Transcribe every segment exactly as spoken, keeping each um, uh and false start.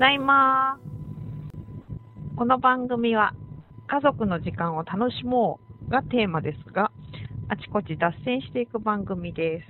だいま。この番組は家族の時間を楽しもうがテーマですが、あちこち脱線していく番組です。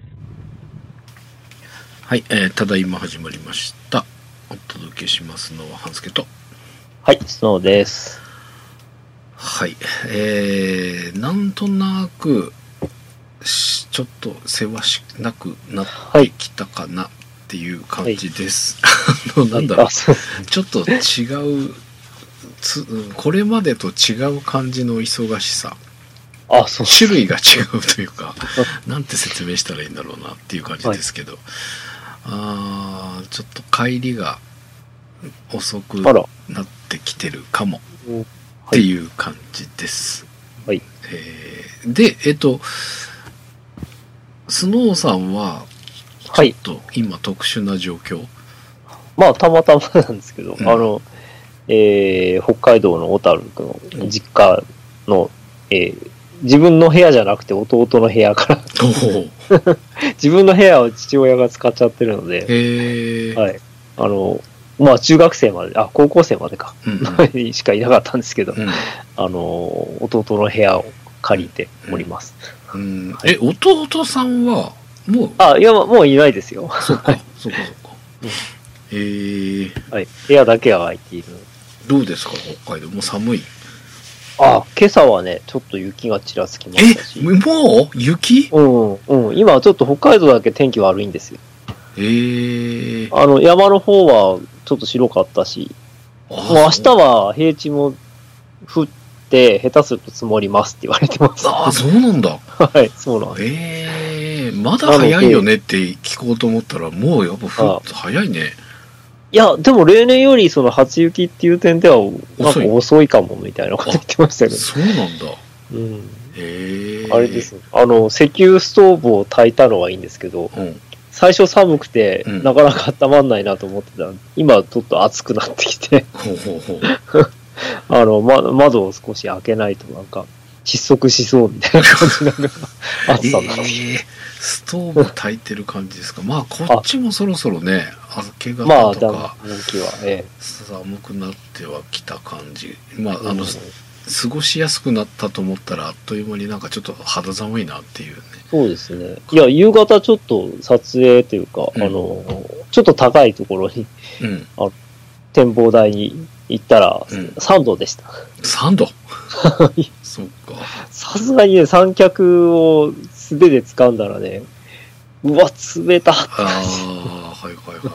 はい、えー、ただいま始まりました。お届けしますのは半助と、 はい、スノーです。 はい、えー、なんとなくちょっとせわしなくなってきたかなっていう感じです。はい、なんだろう、はい、ちょっと違うつ、これまでと違う感じの忙しさ。 あ、そう種類が違うというか、なんて説明したらいいんだろうなっていう感じですけど、はい、あーちょっと帰りが遅くなってきてるかもっていう感じです。 はい。 えー、で、えっと、スノーさんはちょっと今特殊な状況、はい、 まあたまたまなんですけど、うん、あの、えー、北海道の小樽の実家の、うん、えー、自分の部屋じゃなくて弟の部屋から自分の部屋を父親が使っちゃってるので、 へー、 はい、あのまあ中学生まで、あ高校生までか、うん、しかいなかったんですけど、うん、あの弟の部屋を借りております。 うんうん、はい、え弟さんはもうあいやもういないですよ。 そうかそうかそうか。うん、へえ、 はい、部屋だけは空いている。 どうですか北海道、もう寒い？ あ、今朝はね、ちょっと雪がちらつきましたし。 え、もう雪？ うんうん。今ちょっと北海道だけ天気悪いんですよ。 へえ。 あの山の方はちょっと白かったし、もう明日は平地も降って下手すると積もりますって言われてます。 ああ、そうなんだ。 はい、そうなんです。 ええ、まだ早いよねって聞こうと思ったらもうやっぱふっと早いね。 いや、でも例年よりその初雪っていう点ではなんか遅いかもみたいなこと言ってましたけど。 そうなんだ。 うん。 へえ。 あれですね。あの石油ストーブを焚いたのはいいんですけど、うん、最初寒くて、うん、なかなか温まんないなと思ってたら、今ちょっと暑くなってきて、 ほうほうほうあの、ま、窓を少し開けないとなんか窒息しそうみたいな感じなのが暑さなの。えーストーブ焚いてる感じですか。まあこっちもそろそろね、明け方とか、 まあ、はええ、 寒くなってはきた感じ。まああの、うん、過ごしやすくなったと思ったらあっという間になんかちょっと肌寒いなっていうね。 そうですね。いや夕方ちょっと撮影というか、うん、あのちょっと高いところに、うん、あ展望台に行ったら、うん、さんどでした。 さんど？そっか。 さすがにね三脚を素手で掴んだらね、うわ冷たって。 ああはいはいはいはい、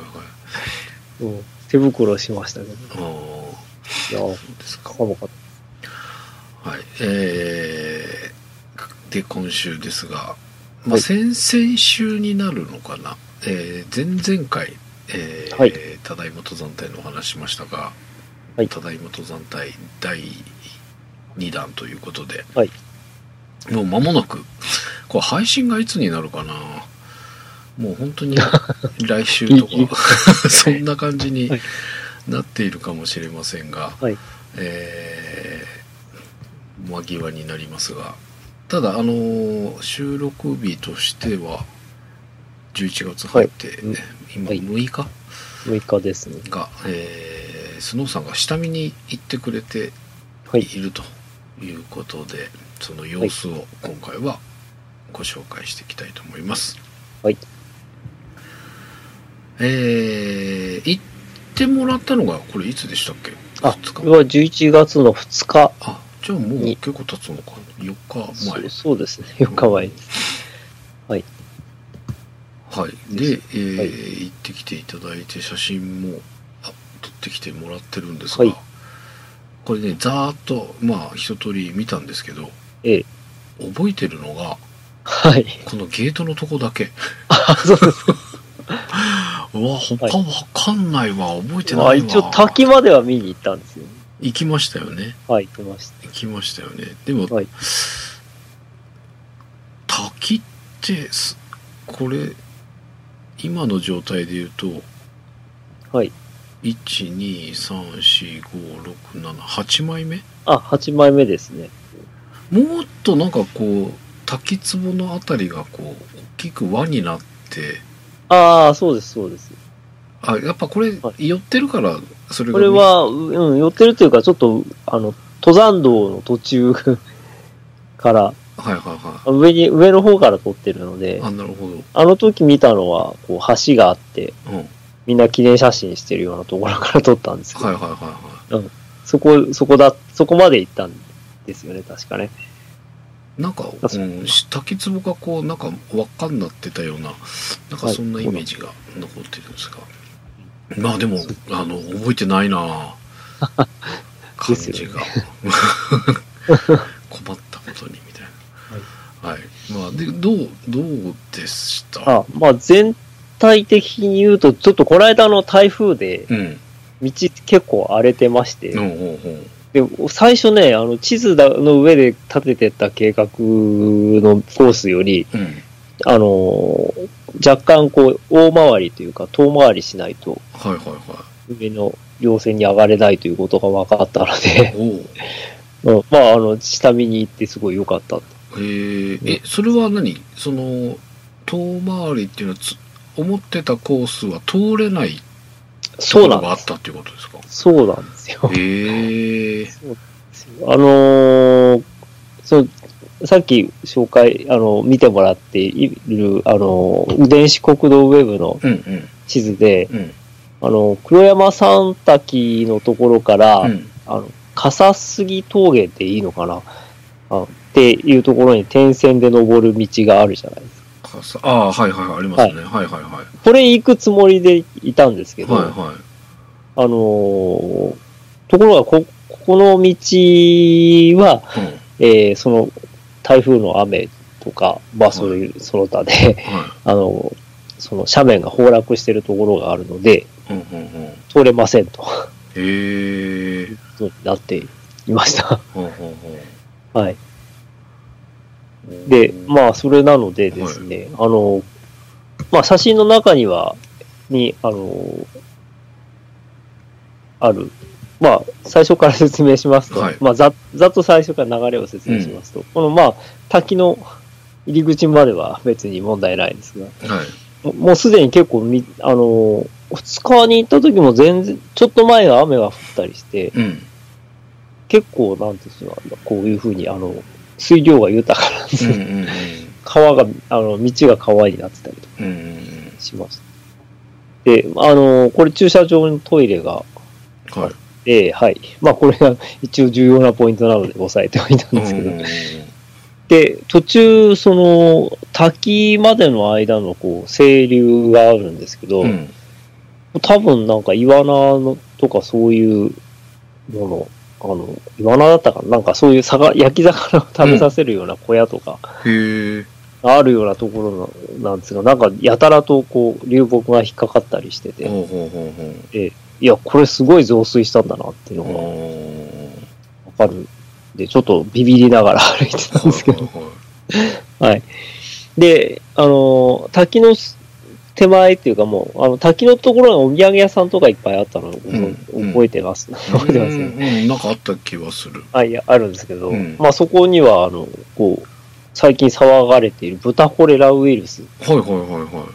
うん。手袋しましたけど。 ああ。いやそうですか。寒かった。 はい。えー、で今週ですが、まあ、先々週になるのかな。えー、前々回、えーはい、ただいま登山隊のお話しましたが、はい、ただいま登山隊だいにだんということで、 はい、 もう間もなくこれ配信がいつになるかな。もう本当に来週とかそんな感じになっているかもしれませんが、はい、えー、間際になりますが、ただあのー、収録日としてはじゅういちがつ入って、はい、今むいか、 むいかですねが、えー、スノーさんが下見に行ってくれているということで、はい、その様子を今回はご紹介していきたいと思います。 はい。 えー、行ってもらったのがこれいつでしたっけ？ あ、これはじゅういちがつのふつか。 あ、じゃあもう結構経つのか。よっかまえ。 そう、そうですね。よっかまえです。はい。 はい。で、えーはい、行ってきていただいて写真も撮ってきてもらってるんですが、はい、これね、ざーっとまあ一通り見たんですけど、 ええ、 覚えてるのが、 はい、 このゲートのとこだけ。 あ、そうですか。 うわ、他わかんないわ、はい、覚えてないわ。 一応滝までは見に行ったんですよ。 行きましたよね。 はい、行きました。 行きましたよね。でも、はい、滝ってこれ今の状態で言うと、 はい、 いち、に、さん、よん、ご、ろく、なな、はちまいめ？ あ、はちまいめですね。 もっとなんかこう滝壺のあたりがこう大きく輪になって、 ああ、そうですそうです。 あ、やっぱこれ、はい、寄ってるからそれがこれは、うん、寄ってるというか、ちょっと、あの、登山道の途中から、 はいはいはい。 上に、上の方から撮ってるので、 あ、なるほど。 あの時見たのは、こう、橋があって、 うん。 みんな記念写真してるようなところから撮ったんですけど、 はいはいはいはい。 うん。そこ、そこだ、そこまで行ったんですよね、確かね。 なんか、うん、滝壺がこう、なんか輪っかになってたような、なんかそんなイメージが残ってるんですが。はい、まあでも、あの、覚えてないな感じが。困ったことに、みたいな。はい。はい、まあ、で、どう、どうでしたあ、まあ全体的に言うと、ちょっとこの間の台風で、うん、道結構荒れてまして、うんうんうんで最初ね、あの地図の上で立ててた計画のコースより、うん、あの若干こう大回りというか遠回りしないと、はいはいはい、上の稜線に上がれないということが分かったので、うん、まああの下見に行ってすごい良かった。へえ、え、それは何？その遠回りっていうのはつ思ってたコースは通れないところがあったっていうことですか？ そうなんですよ。 へえ。 あのー、そう、さっき紹介、あの、見てもらっている、あの、電子国道ウェブの地図で、うんうん、あの、黒山山滝のところから、うん、あの、笠杉峠っていいのかなあっていうところに点線で登る道があるじゃないですか。 ああ、はいはい、ありますね。はい、はい、はいはい。 これ行くつもりでいたんですけど、 はいはい、 あのー、ところがこ、ここの道は、うん、えー、その台風の雨とか、まあそういうその他で、はい、あの、その斜面が崩落しているところがあるので、うんうんうん、通れませんと。へー。そうなっていました。うんうんうん、はい。で、まあそれなのでですね、はい、あの、まあ写真の中には、に、あの、ある、まあ、最初から説明しますと、はい、まあざ、ざっと最初から流れを説明しますと、うん、このまあ、滝の入り口までは別に問題ないんですが、はい、もうすでに結構み、あの、ふつかに行った時も全然、ちょっと前は雨が降ったりして、うん、結構、なんていうんですか、こういうふうに、あの、水量が豊かなんですよ。うんうんうん、川が、あの、道が川になってたりとかします。うんうんうん、で、あの、これ駐車場のトイレが、はい。で、はい。まあ、これが一応重要なポイントなので押さえておいたんですけど。で、途中、その、滝までの間の、こう、清流があるんですけど、うん、多分なんかイワナのとかそういうもの、あの、イワナだったかななんかそういうさが焼き魚を食べさせるような小屋とか、うん、あるようなところなんですが、なんかやたらとこう、流木が引っかかったりしてて、ほうほうほうほうえいや、これすごい増水したんだなっていうのがわかる。で、ちょっとビビりながら歩いてたんですけど。はい。で、あの、滝の手前っていうかもう、あの、滝のところにお土産屋さんとかいっぱいあったのを、うん、覚えてます。うん、覚えてますね、 うん。なんかあった気はする。 はい、あるんですけど、うん、まあそこには、あの、こう、最近騒がれている豚コレラウイルス。 はいはいはいはい。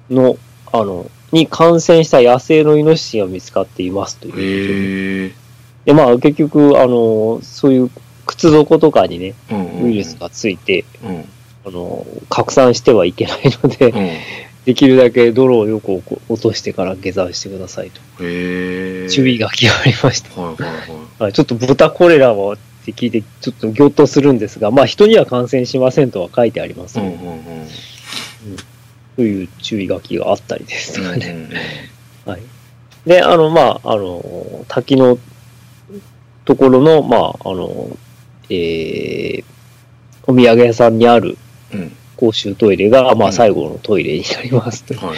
の、あの、に感染した野生のイノシシが見つかっていますという。へで、まあ結局、あの、そういう靴底とかにね、うんうんうん、ウイルスがついて、うん、あの、拡散してはいけないので、うん、できるだけ泥をよく落としてから下山してくださいと。へ注意書きがありました。はいはいはいはい、ちょっと豚コレラはって聞いて、ちょっとぎょっとするんですが、まあ人には感染しませんとは書いてありますので。うんうんうんうんという注意書きがあったりですとかね。うんうんうん、はい。で、あの、まあ、あの、滝のところの、まあ、あの、えー、お土産屋さんにある公衆トイレが、うん、まあ、最後のトイレになりますと、はい、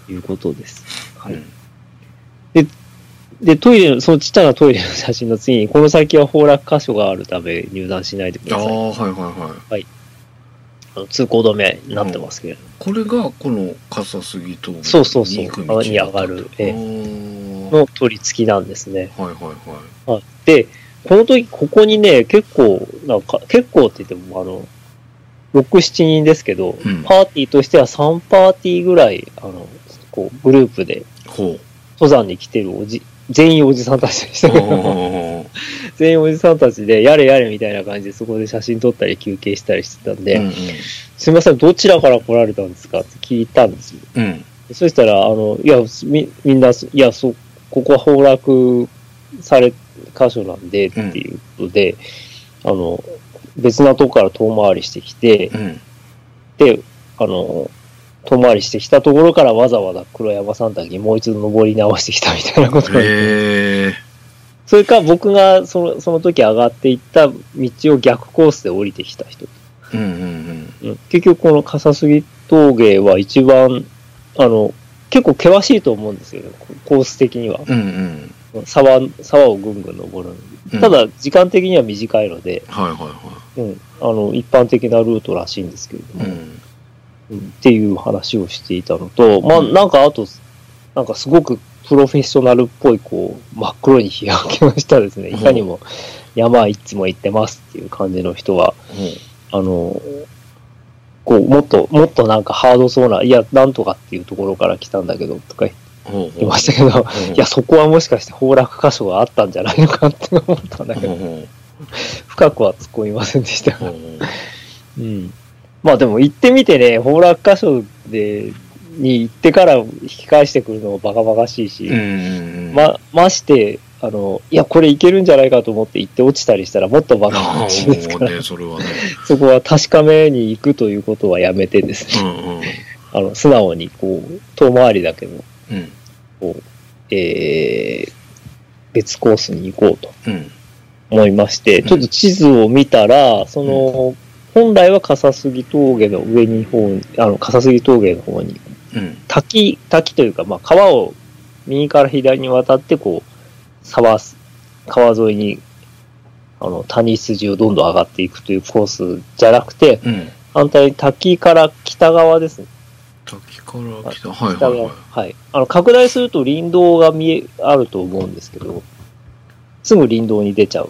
いうことです。はい。うん、で、で、トイレの、そのちっちゃなトイレの写真の次に、この先は崩落箇所があるため入山しないでください。ああ、はいはいはい。はい。通行止めになってますけれど、 うん、これがこの笠杉峠にそうそうそうに上がる絵の取り付きなんですね。はいはいはい。で、この時ここにね結構なんか結構って言ってもあのろく、しちにんですけど、うん、パーティーとしてはさんパーティーぐらいあのこうグループで登山に来てるおじ全員おじさんたちでしたけど、全員おじさんたちで、やれやれみたいな感じで、そこで写真撮ったり休憩したりしてたんで、うんうん、すみません、どちらから来られたんですかって聞いたんですよ。うん、そしたら、あの、いや、み、みんな、いや、そ、ここは崩落され、箇所なんで、っていうことで、うん、あの、別なとこから遠回りしてきて、うん、で、あの、遠回りしてきたところからわざわざ黒山山岳にもう一度登り直してきたみたいなことが、えー、それか僕がその、その時上がっていった道を逆コースで降りてきた人、うんうんうん、結局この笠杉峠は一番あの結構険しいと思うんですよね、コース的には、うんうん、沢, 沢をぐんぐん登る、うん、ただ時間的には短いので、はいはいはいうん、あの一般的なルートらしいんですけれども、うんっていう話をしていたのと、まあなんかあと、なんかすごくプロフェッショナルっぽい、こう、真っ黒に日焼けをしたですね、いかにも山いつも行ってますっていう感じの人は、うん、あの、こう、もっと、もっとなんかハードそうな、いや、なんとかっていうところから来たんだけど、とか言ってましたけど、いや、そこはもしかして崩落箇所があったんじゃないのかって思ったんだけど、深くは突っ込みませんでした。うんまあでも行ってみてね、崩落箇所で、に行ってから引き返してくるのもバカバカしいし、ま、まして、あの、いや、これいけるんじゃないかと思って行って落ちたりしたらもっとバカバカしいですから、ね、それはね、そこは確かめに行くということはやめてですね、うんうん、あの、素直にこう、遠回りだけど、うん、こう、えー、別コースに行こうと思いまして、うん、ちょっと地図を見たら、その、うん本来は笠杉峠の上に方に、あの、笠杉峠の方に、うん、滝、滝というか、まあ、川を右から左に渡って、こう、沢、川沿いに、あの、谷筋をどんどん上がっていくというコースじゃなくて、うん、反対に滝から北側ですね。 滝から北、はいはいはい。 はい。あの、拡大すると林道が見え、あると思うんですけど、すぐ林道に出ちゃう。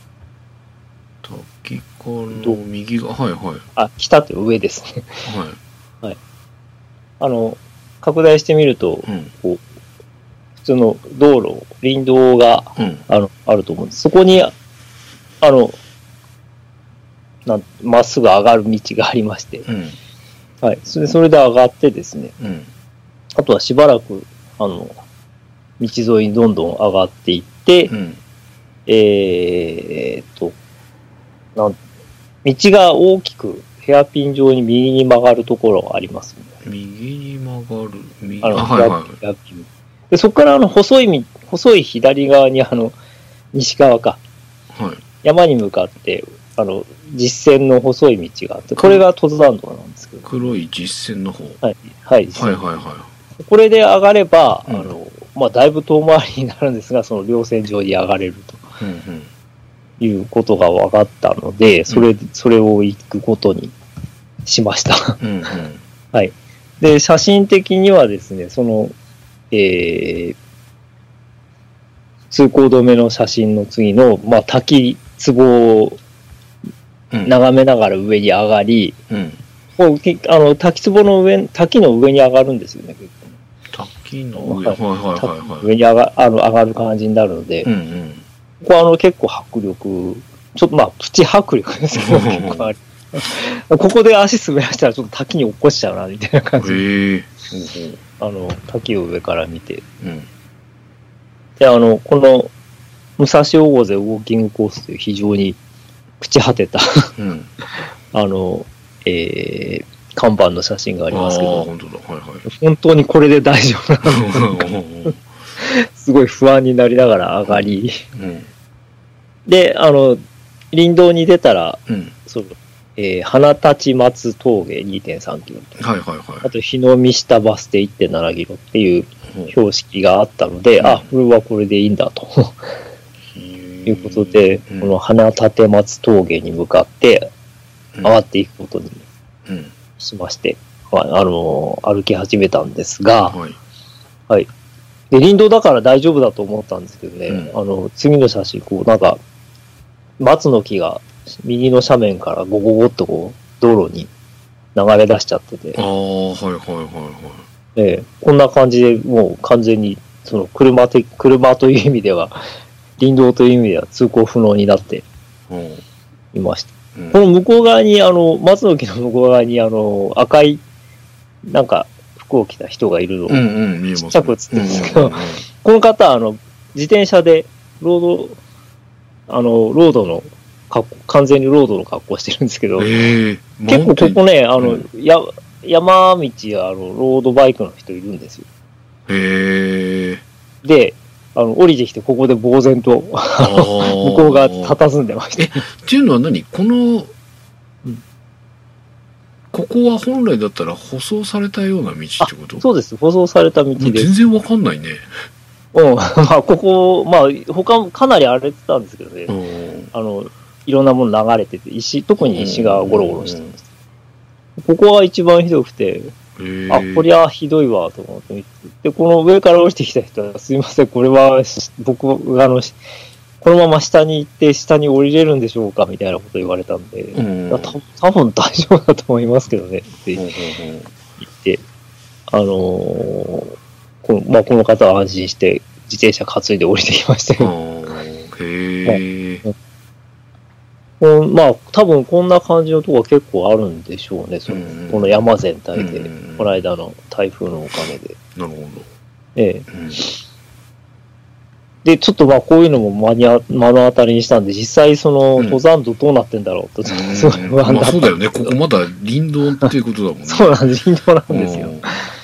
滝の右が、はいはい。 あ、北って上ですね。はい。はい。あの、拡大してみると、うん、こう、普通の道路、林道が、うん、あの、あると思うんです。そこに、あの、なん、まっすぐ上がる道がありまして、うん、はい。それ、それで上がってですね、うん、あとはしばらく、あの、道沿いにどんどん上がっていって、うん、えーっと、なん道が大きくヘアピン状に右に曲がるところがあります、ね。 右に曲がる右あの、はいはい、ヘアピンでそこからあの細い細い左側にあの西側か、はい、山に向かってあの実線の細い道があって、これが登山道なんですけど。 黒い実線の方。 はい、はい、 はいはいはい。 これで上がれば、うん、あのまあだいぶ遠回りになるんですが、その稜線上に上がれると。うんうんいうことが分かったので、それ、うん、それを行くことにしました。うんうん、はい。で、写真的にはですね、その、えー、通行止めの写真の次の、まあ、滝壺を眺めながら上に上がり、うん、こうあの滝壺の上、滝の上に上がるんですよね、結構。滝の上、はいはいはいはい。 上に上があの上がる感じになるので、うんうんここはあの結構迫力、ちょっとまあプチ迫力ですけど、結構ありここで足滑らしたらちょっと滝に落っこしちゃうなみたいな感じで、へあの滝を上から見て、うん、であのこの武蔵大勢ウォーキングコースという非常に朽ち果てた、うん、あの、えー、看板の写真がありますけど、本当だ、はいはい、本当にこれで大丈夫なのかすごい不安になりながら上がり、うん、で、あの、林道に出たら、うん、その、えー、花立松峠 にてんさんキロと、はいはいはい、あと日の見下バス停 いってんななキロっていう標識があったので、うん、あ、これはこれでいいんだということで、うん、この花立松峠に向かって上がっていくことにしまして、うん、あの歩き始めたんですが、はい、はい、で林道だから大丈夫だと思ったんですけどね、うん、あの次の写真こうなんか松の木が右の斜面からゴゴゴっとこう道路に流れ出しちゃってて、ああはいはいはいはい、えー、こんな感じでもう完全にその車的、車という意味では、林道という意味では通行不能になっていました。うん、この向こう側に、あの、松の木の向こう側に、あの、赤い、なんか、服を着た人がいるのを、ちっちゃく映ってるんですけど、この方は、あの、自転車で、ロード、あの、ロードの格好、完全にロードの格好をしてるんですけど、結構ここね、あの、うん、や山道や、あの、ロードバイクの人いるんですよ。 へー。で、あの、降りてきて、ここで呆然と、向こう側佇んでました。 え、っていうのは何この、うん、ここは本来だったら舗装されたような道ってこと？ そうです。舗装された道です。 全然わかんないね。 うん。まあ、ここ、まあ、他、かなり荒れてたんですけどね。あの、いろんなもの流れてて、石、特に石がゴロゴロしてます。ここは一番ひどくて、あ、こりゃひどいわ、と思って。で、この上から降りてきた人は、すいません、これは、僕、あの、このまま下に行って、下に降りれるんでしょうかみたいなこと言われたんで、うん、た多分大丈夫だと思いますけどね、って言って、あのー、この、まあ、この方は安心して、自転車担いで降りてきましたよ。へー。うん、まあ、多分こんな感じのところ結構あるんでしょうね、その、うん、この山全体で、うん、この間の台風のおかげで。 なるほど。 ええ。うん、で、ちょっとまあこういうのも目に目の当たりにしたんで、実際その、登山道どうなってんだろうと、ちょっとすごい不安だった、うん。まあそうだよね、ここまだ林道っていうことだもんね。 そうなんです、林道なんですよ。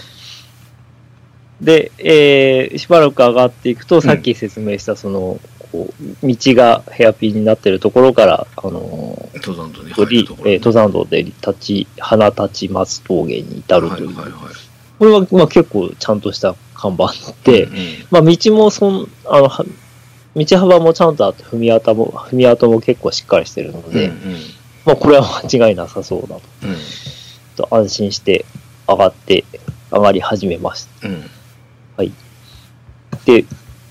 で、えー、しばらく上がっていくと、さっき説明したその、こう道がヘアピンになっているところから、あのー、登山道に入るところ、ね、えー、登山道で立ち、花立ち松峠に至るという。はいはいはい、これは、まあ、結構ちゃんとした看板で、うんうん、まあ、道もそん、あの、道幅もちゃんとあって、踏み跡も、踏み跡も結構しっかりしているので、うんうん、まあ、これは間違いなさそうだと。うん、と安心して上がって、上がり始めました。うん、はい。で、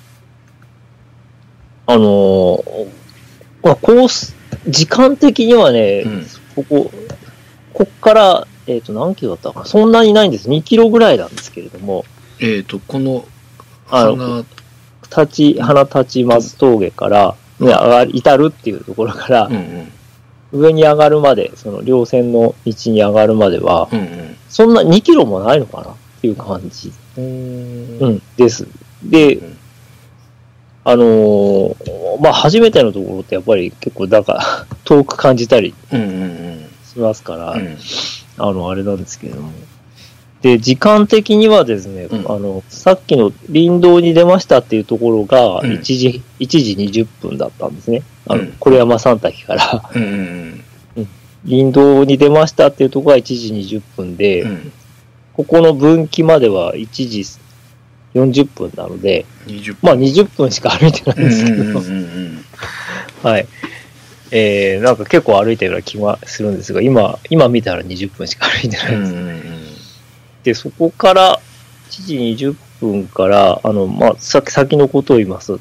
あのー、まあ、コース、時間的にはね、うん、ここ、こっから、えっと、何キロだったかな、そんなにないんです。にキロぐらいなんですけれども。 えっと、この、 花、立ち、花立ち松峠から、ね、上がり、至るっていうところから、うんうん、上に上がるまで、その、稜線の道に上がるまでは、うんうん、そんなにキロもないのかなっていう感じ。うん、うん、です。で、うん、あのー、まあ、初めてのところってやっぱり結構、だから、遠く感じたりしますから、うんうんうん、あの、あれなんですけれども。で、時間的にはですね、うん、あの、さっきの林道に出ましたっていうところが、いちじ、うん、いちじにじゅっぷんだったんですね。あの、是、うん、山三滝から、うんうんうん。林道に出ましたっていうところがいちじにじゅっぷんで、うん、ここの分岐まではいちじよんじゅっぷんなので、まあにじゅっぷんしか歩いてないんですけど、うんうんうんうん、はい。えー、なんか結構歩いたような気がするんですが、今、今見たらにじゅっぷんしか歩いてないです、ね。うんうんうん、で、そこからいちじにじゅっぷんから、あの、まあ、さっき先のことを言います。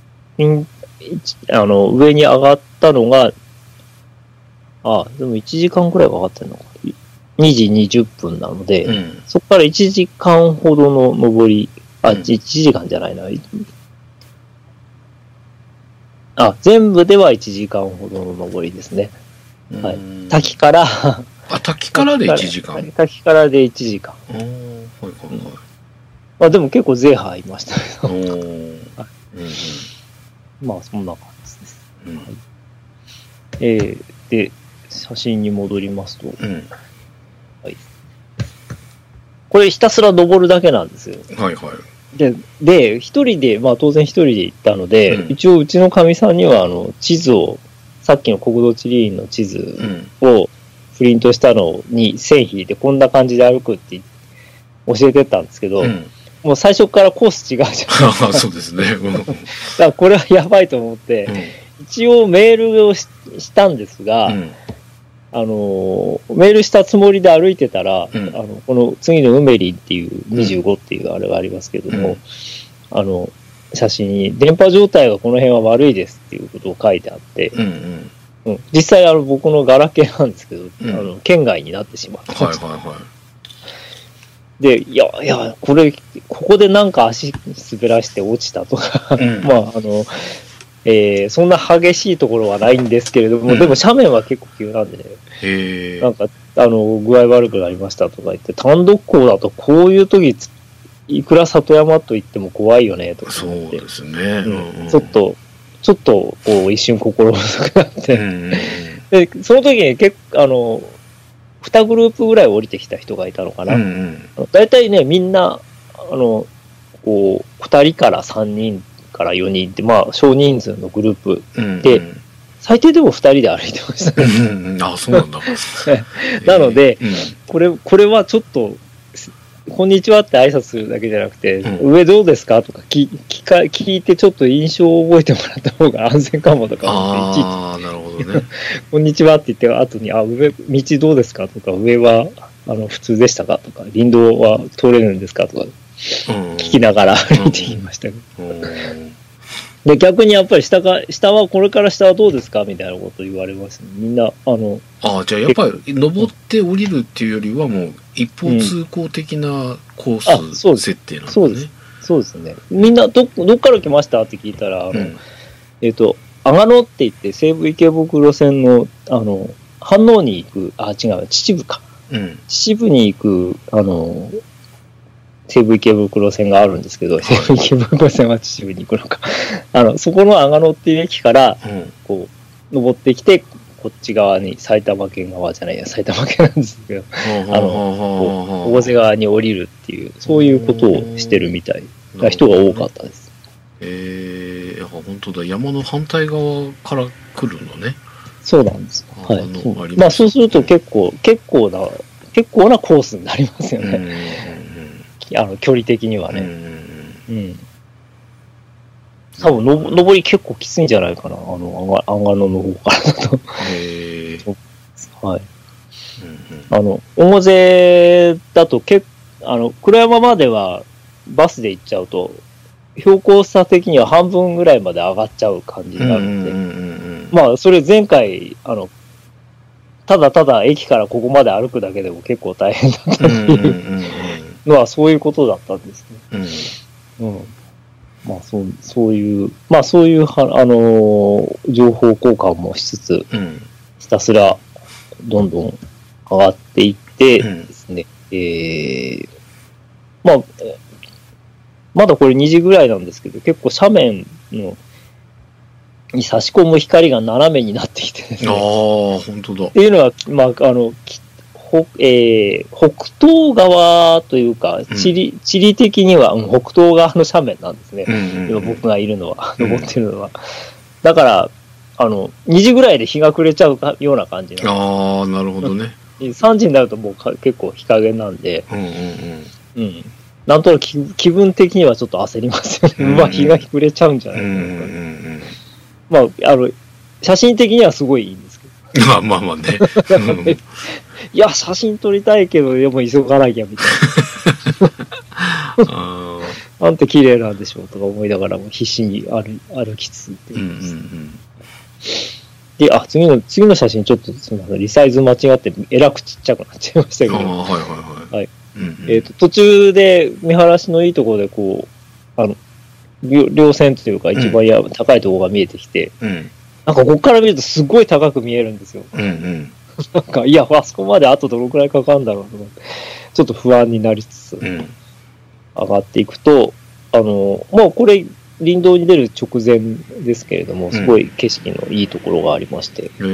あの、上に上がったのが、あ、でもいちじかんくらいは上がってるのか。にじにじゅっぷんなので、うん、そこからいちじかんほどの上り、あ、うん、いちじかんじゃないな。あ、全部ではいちじかんほどの上りですね。はい。滝から、 あ、滝からでいちじかん。 滝からでいちじかん。はいはいはい。まあでも結構ゼーハーいましたけど。はい、うんうん、まあそんな感じです。うん、はい、えー、で、写真に戻りますと、うん、はい、これひたすら登るだけなんですよ。 はいはい。 で、で、一人で、まあ当然一人で行ったので、うん、一応うちのかみさんにはあの地図を、さっきの国土地理院の地図をプリントしたのに線引いてこんな感じで歩くって教えてたんですけど、うん、もう最初からコース違うじゃないですか。 そうですね。うん、だからこれはやばいと思って、うん、一応メールを し, したんですが、うん、あのメールしたつもりで歩いてたら、うん、あのこの次のウメリンっていうにじゅうごっていうあれがありますけども、うん、あの写真に電波状態がこの辺は悪いですっていうことを書いてあって、うんうんうん、実際あの僕のガラケーなんですけど、うん、あの県外になってしまった。はいはいはい。 で、いや、いや、これ、ここでなんか足滑らして落ちたとか、うん、まあ、あの、えー、そんな激しいところはないんですけれども、うん、でも斜面は結構急なんでね、 へなんか、あの、具合悪くなりましたとか言って、単独校だとこういう時、いくら里山と言っても怖いよね、とか言って。そうですね。 うん、ちょっと、ちょっと、こう、一瞬心細くなって、うん、で、その時に結構、あの、にグループぐらい降りてきた人がいたのかな。うんうん、だいたいね、みんな、あの、こう、ふたりからさんにんからよにんって、まあ、少人数のグループで、うんうん、最低でもふたりで歩いてましたね。 うんうん、あ、そうなんだ。 なので、えーうん、これ、これはちょっと、こんにちはって挨拶するだけじゃなくて、うん、上どうですかとか聞聞か聞いてちょっと印象を覚えてもらった方が安全かもとか思って、いちいち。 ああ、なるほどね。 こんにちはって言って後に、あ、上、道どうですかとか、上は、あの、普通でしたかとか、林道は通れるんですかとか、聞きながら歩いてきましたけど。うんうん、で、逆にやっぱり下が、下は、これから下はどうですかみたいなこと言われますね。みんな、あの。 ああ、じゃあやっぱり、登って降りるっていうよりはもう、一方通行的なコース設定なんですね。 そうです。そうですね。みんな、ど、どっから来ましたって聞いたら、あの、うん、えっと、阿賀野って言って、西武池袋線の、あの、飯能に行く、あ、違う、秩父か。うん、秩父に行く、あの、西武池袋線があるんですけど、西武池袋線は秩父に行くのか。あの、そこの阿賀野っていう駅から、こう、登ってきて、こっち側に、埼玉県側じゃないや、埼玉県なんですけど、あの、大瀬川に降りるっていう、そういうことをしてるみたいな人が多かったです。 えー、本当だ、山の反対側から来るのね。 そうなんです。はい。そうまあ、そうすると結構、結構な、結構なコースになりますよね。あの、距離的にはね。うん。うん、多分の、登り結構きついんじゃないかな。あの、阿賀野の方からだと。へー。はい。うんうん、あの、大勢だと結構、あの、黒山まではバスで行っちゃうと、標高差的には半分ぐらいまで上がっちゃう感じになるんで、まあ、それ前回、あの、ただただ駅からここまで歩くだけでも結構大変だったっていうのはそういうことだったんですね。うん。うん、まあ、そう、そういう、まあ、そういうは、あのー、情報交換もしつつ、うん、ひたすらどんどん上がっていってですね、うん、えー、まあ、まだこれにじぐらいなんですけど、結構斜面のに差し込む光が斜めになってきてですね。 ああ、本当だ。 っていうのは、まあ、あの、ほえー、北東側というか、地理、うん、地理的には、うん、北東側の斜面なんですね。うんうんうん、今僕がいるのは、登ってるのは。うん、だから、あの、にじぐらいで日が暮れちゃうかような感じなんです。 ああ、なるほどね。 さんじになるともうか結構日陰なんで、うんうんうんうん、なんとなく気分的にはちょっと焦りますよね。うんうん、まあ日が暮れちゃうんじゃないかな、うんうんうん。まあ、あの、写真的にはすごいいいんですけど。 まあまあまあね。 いや、写真撮りたいけど、でも急がなきゃみたいな。なんて綺麗なんでしょうとか思いながらも必死に歩歩きつつっていうです、うんうんうん。で、あ、次の、次の写真ちょっとすみません。リサイズ間違ってえらくちっちゃくなっちゃいましたけど。あ、はいはいはい。はい。うんうん、えっ、ー、と、途中で見晴らしのいいところでこう、あの、稜線というか一番や、うん、高いところが見えてきて、うん、なんかここから見るとすごい高く見えるんですよ。うんうん、なんか、いや、あそこまであとどのくらいかかるんだろうと思って、ちょっと不安になりつつ、うん、上がっていくと、あの、もうこれ、林道に出る直前ですけれども、すごい景色のいいところがありまして、うん、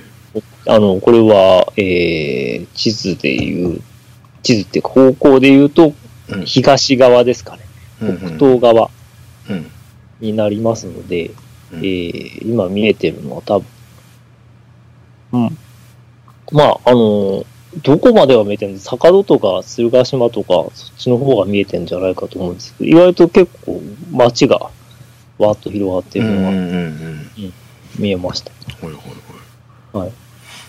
あの、これは、えー、地図でいう、地図っていうか方向で言うと、東側ですかね。うん、北東側になりますので、うん、えー、今見えてるのは多分、うん。まあ、あの、どこまでは見えてるんですか？坂戸とか鶴ヶ島とか、そっちの方が見えてるんじゃないかと思うんですけど、意外と結構街がわーっと広がっているのが、うんうんうんうん、見えました。はいはいはい。はい。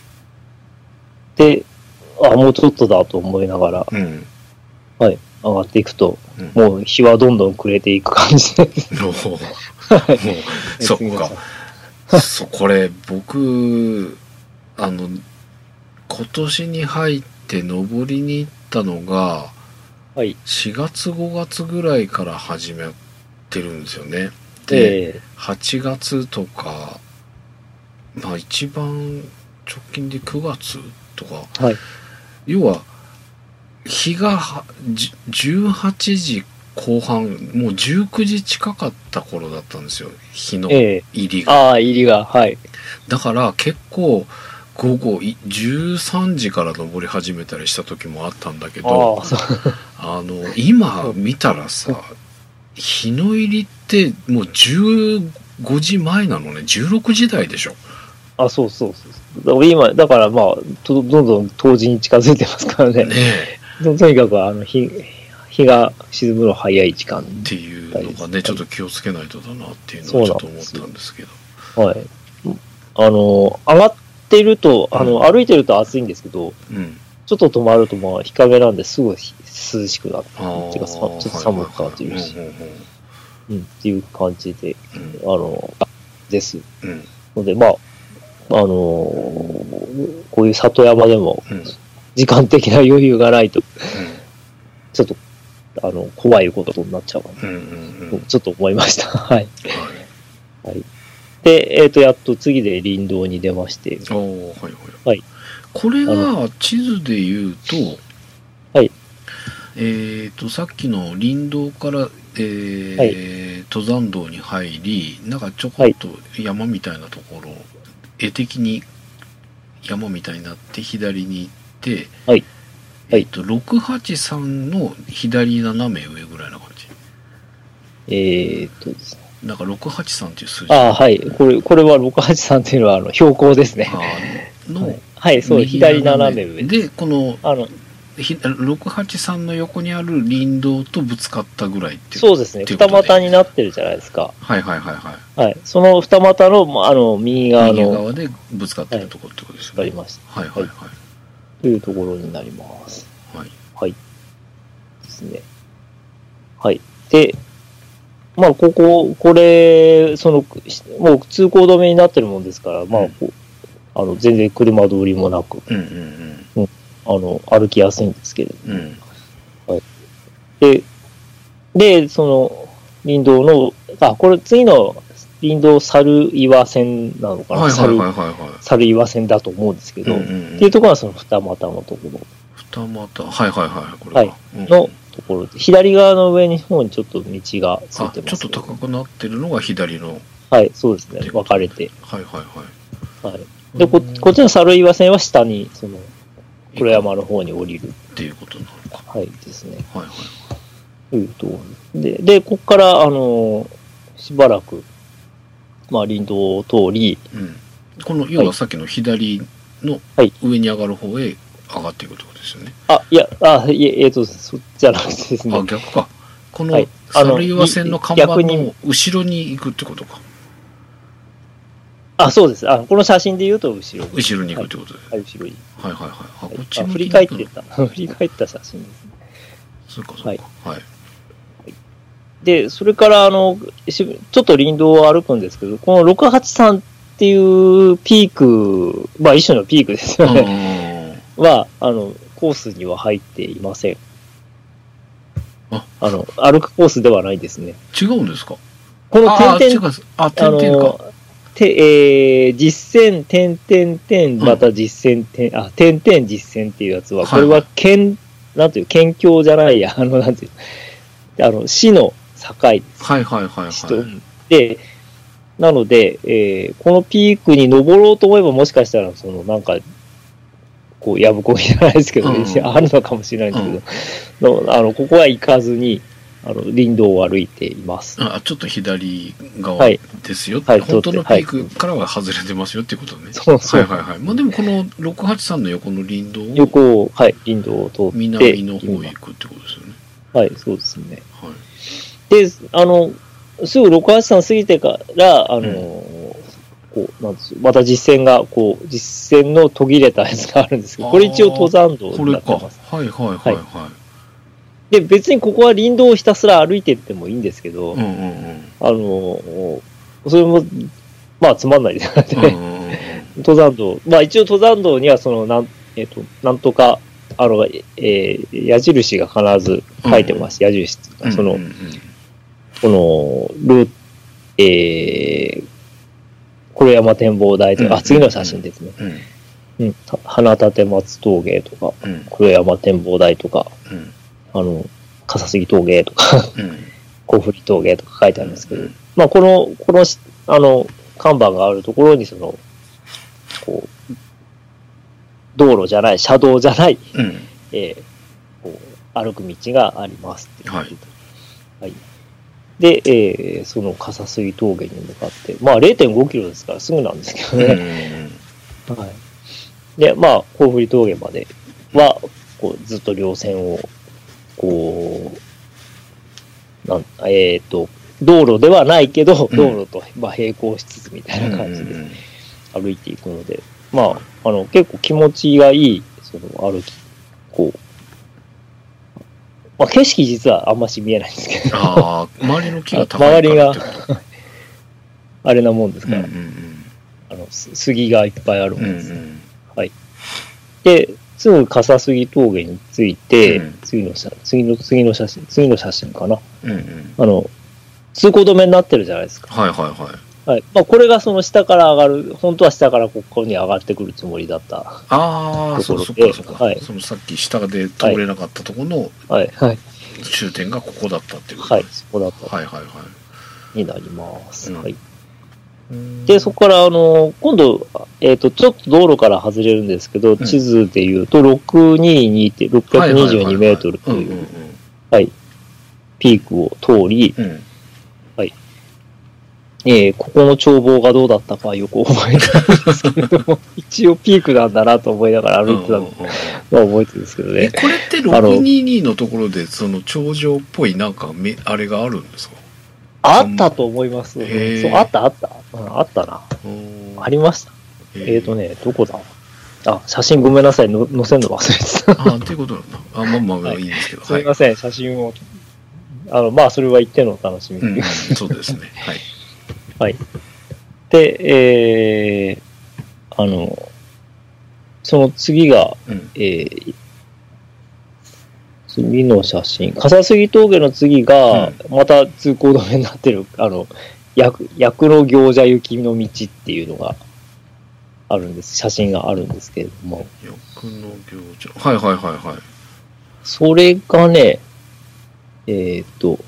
で、あ、もうちょっとだと思いながら、うん、はい、上がっていくと、うん、もう日はどんどん暮れていく感じです。もう、 そっか。そ、これ、僕、あの、今年に入って登りに行ったのが、 はい。 しがつごがつぐらいから始めてるんですよね。で、 えはちがつとか、まあ一番直近でくがつとか、 ー、はい。 要は日がはじじゅうはちじこう半、もうじゅうくじ近かった頃だったんですよ、日のえ入りー、 が。 ああ、入りが、はい。 だから結構午後いじゅうさんじから登り始めたりした時もあったんだけど、 ああ、そう。 あの今見たらさ、日の入りってもうじゅうごじまえなのね。じゅうろくじ台でしょ。 あ、そうそうそう。だから今、だからまあ、とどんどん冬至に近づいてますからね。 ねえ。 ととにかく、あの、日、日が沈むの早い時間。 っていうのがね、ちょっと気をつけないとだなっていうのはちょっと思ったんですけど。 はい。あの、上がってると、あの、歩いてると暑いんですけど、 うん。 ちょっと止まると、まあ、日陰なんですぐ涼しくなって、 ああ。 っていうか、さちょっと寒く感じるし、うん、っていう感じで、 うん。 あの、です。 うん。 ので、まあ、あのーこういう里山でも、 うん。 時間的な余裕がないと、 うん。 ちょっと、あの、怖いことになっちゃうかな、 うん。うん。うん。 ちょっと思いました。はい。 はい。 はい。で、えっ、と、やっと次で林道に出まして、 おー、はいはい。 はい。 これあが地図で言うと、 はい。 えっと、さっきの林道から、えーはい登山道に入り、なんかちょこっと山みたいなところ、絵的に山みたいになって左に行って、 はいはいえっと、ろくはちさんの左斜め上ぐらいな感じ。 えっ、とですね。 なんかろくはちさんっていう数字。 ああ、はい。これ、これはろくはちさんっていうのは、あの、標高ですね。 あーの、 はい、はい、そう、 右左斜め上。 で、この、 あの、 ひろくはちさんの横にある林道とぶつかったぐらいっていう。 そうですね。二股になってるじゃないですか。 はいはいはいはい。 はい。その二股の、あの、右側の。 右側でぶつかってるところってことですよね。 ありました。 はいはいはい。 というところになります。 はい。 はい。ですね。はい。で、まあ、ここ、これ、その、もう通行止めになってるもんですから、まあ、 うんあの、全然車通りもなく、 うんうんうん。 あの、歩きやすいんですけれども。 うん。 はい。で、で、その、林道の、あ、これ次の林道猿岩線なのかな、 はいはいはいはい、はい。 猿岩線だと思うんですけど、 うんうんうん、 っていうところはその二股のところ。 二股、はいはいはい、これはい。 うん、 のところで、左側の上の方にちょっと道がついてます、ね。 あ、ちょっと高くなってるのが左の。 はい、そうですね。分かれて。 はいはいはい。 はい。で、ここっちの猿岩線は下に、その、黒山の方に降りる。 っていうことなのか。 はい、ですね。 はいはい。 というところで、で、ここから、あの、しばらく、まあ、林道を通り、 うん。この、要はさっきの左の上に上がる方へ上がっていくってことですよね。 あ、いや、あ、いえ、えっ、ー、と、そっちじゃなくてですね。 あ、逆か。このはい、 猿岩線の看板の後ろに行くってことか。 あ、そうです。あ、この写真で言うと後ろに。 後ろに行くってことで。 はい、はい、後ろに。 はいはいはい。あ、こっちあ、振り返ってた。振り返った写真ですね。 そうかそうか。はい。はい、 で、それから、あの、ちょっと林道を歩くんですけど、このろくはちさんっていうピーク、まあ一種のピークですよね。は、あの、コースには入っていません。ああの、歩くコースではないですね。 違うんですか？ この点々、 あ、点々か。 て、えー、実践、点々点、また実践、点、あ、点々実践っていうやつは、これは県、なんていう、県境じゃないや、あの、なんていう、あの、市の境です。 はいはいはいはい。 で、なので、えー、このピークに登ろうと思えば、もしかしたら、その、なんか、こう、やぶこぎじゃないですけど、ね、うん、あるのかもしれないんですけど、うん、あの、ここは行かずに、あの、林道を歩いています。 あ、ちょっと左側ですよ。はい、本当のピークからは外れてますよっていうことね。 そうそう。 はいはいはい。まあでもこのろくはちさんの横の林道を。 横を、はい、林道を通って。 南の方へ行くってことですよね。 はい、そうですね。 はい。 で、あの、すぐろくはちさん過ぎてから、あの、うん、こう、なんですまた実線が、こう、実線の途切れたやつがあるんですけど、これ一応登山道になってます。 これか。はいはいはいはい。はいで、別にここは林道をひたすら歩いていってもいいんですけど、 うんうんうん、 あの、それも、まあつまんないですよね。うんうんうん、登山道。まあ一応登山道にはその、なん、えっと、なんとかあの、えー、矢印が必ず書いてます。うん、矢印っていうか、その、うんうんうん、この、ルえー、黒山展望台とか、うんうんうん、あ、次の写真ですね。うんうん、花立松峠とか、うん、黒山展望台とか、うん、あの、笠杉峠とか、甲振峠とか書いてあるんですけど、うん、まあ、この、この、あの、看板があるところに、その、こう、道路じゃない、車道じゃない、うん、えー、こう歩く道がありますっていう、はいはい。で、えー、その笠杉峠に向かって、まあ れいてんごキロですからすぐなんですけどね。うんはい、で、まあ、甲振峠までは、こうずっと稜線を、こう、なんえっ、ー、と、道路ではないけど、道路と、まあ、並行しつつみたいな感じで歩いていくので、まあ、あの、結構気持ちがいい、その歩き、こう、まあ、景色実はあんまし見えないんですけど。 ああ、周りの木が高いからってこと。 周りが、あれなもんですから、うんうんうん、あの、杉がいっぱいあるもんです。うんうん、はい。で、すぐ笠杉峠について、うん、次の写次の次の写真、次の写真かな。うんうん、あの、通行止めになってるじゃないですか。 はいはいはい。 はい。まあ、これがその下から上がる、本当は下からここに上がってくるつもりだったところで。 ああ、そうそうかそうか。はい。そのさっき下で通れなかったところの、はい。はい。終点がここだったっていうこと、 はい。そこだった。 はいはいはい。 になります。うん、はい。で、そこから、あの、今度、えっ、ー、と、ちょっと道路から外れるんですけど、うん、地図で言うと、ろくひゃくにじゅうにてんろっぴゃくにじゅうにメートルという、はい。ピークを通り、うん、はい。えー、ここの眺望がどうだったかよく覚えてないんですけれども、一応ピークなんだなと思いながら歩いてたのを覚えてるんですけどね。 これってろくひゃくにじゅうにのところで、その頂上っぽいなんかめ、あれがあるんですか？ あったと思います。そう、あったあった。うん、あったな。ありました。えっ、ー、とね、どこだあ、写真ごめんなさい。の載せるの忘れてた。 あ、っていうことなんだ。あ、まあまあまあいいんですけど。 すみません、写真を。あの、まあ、それは一点のお楽しみ、 うん。そうですね。はい。 はい。で、えー、あの、その次が、うん、えー、次の写真、笠杉峠の次が、また通行止めになってる、あの、薬の行者行きの道っていうのがあるんです。写真があるんですけれども。 薬の行者。はいはいはいはい。 それがね、えっ、ー、と、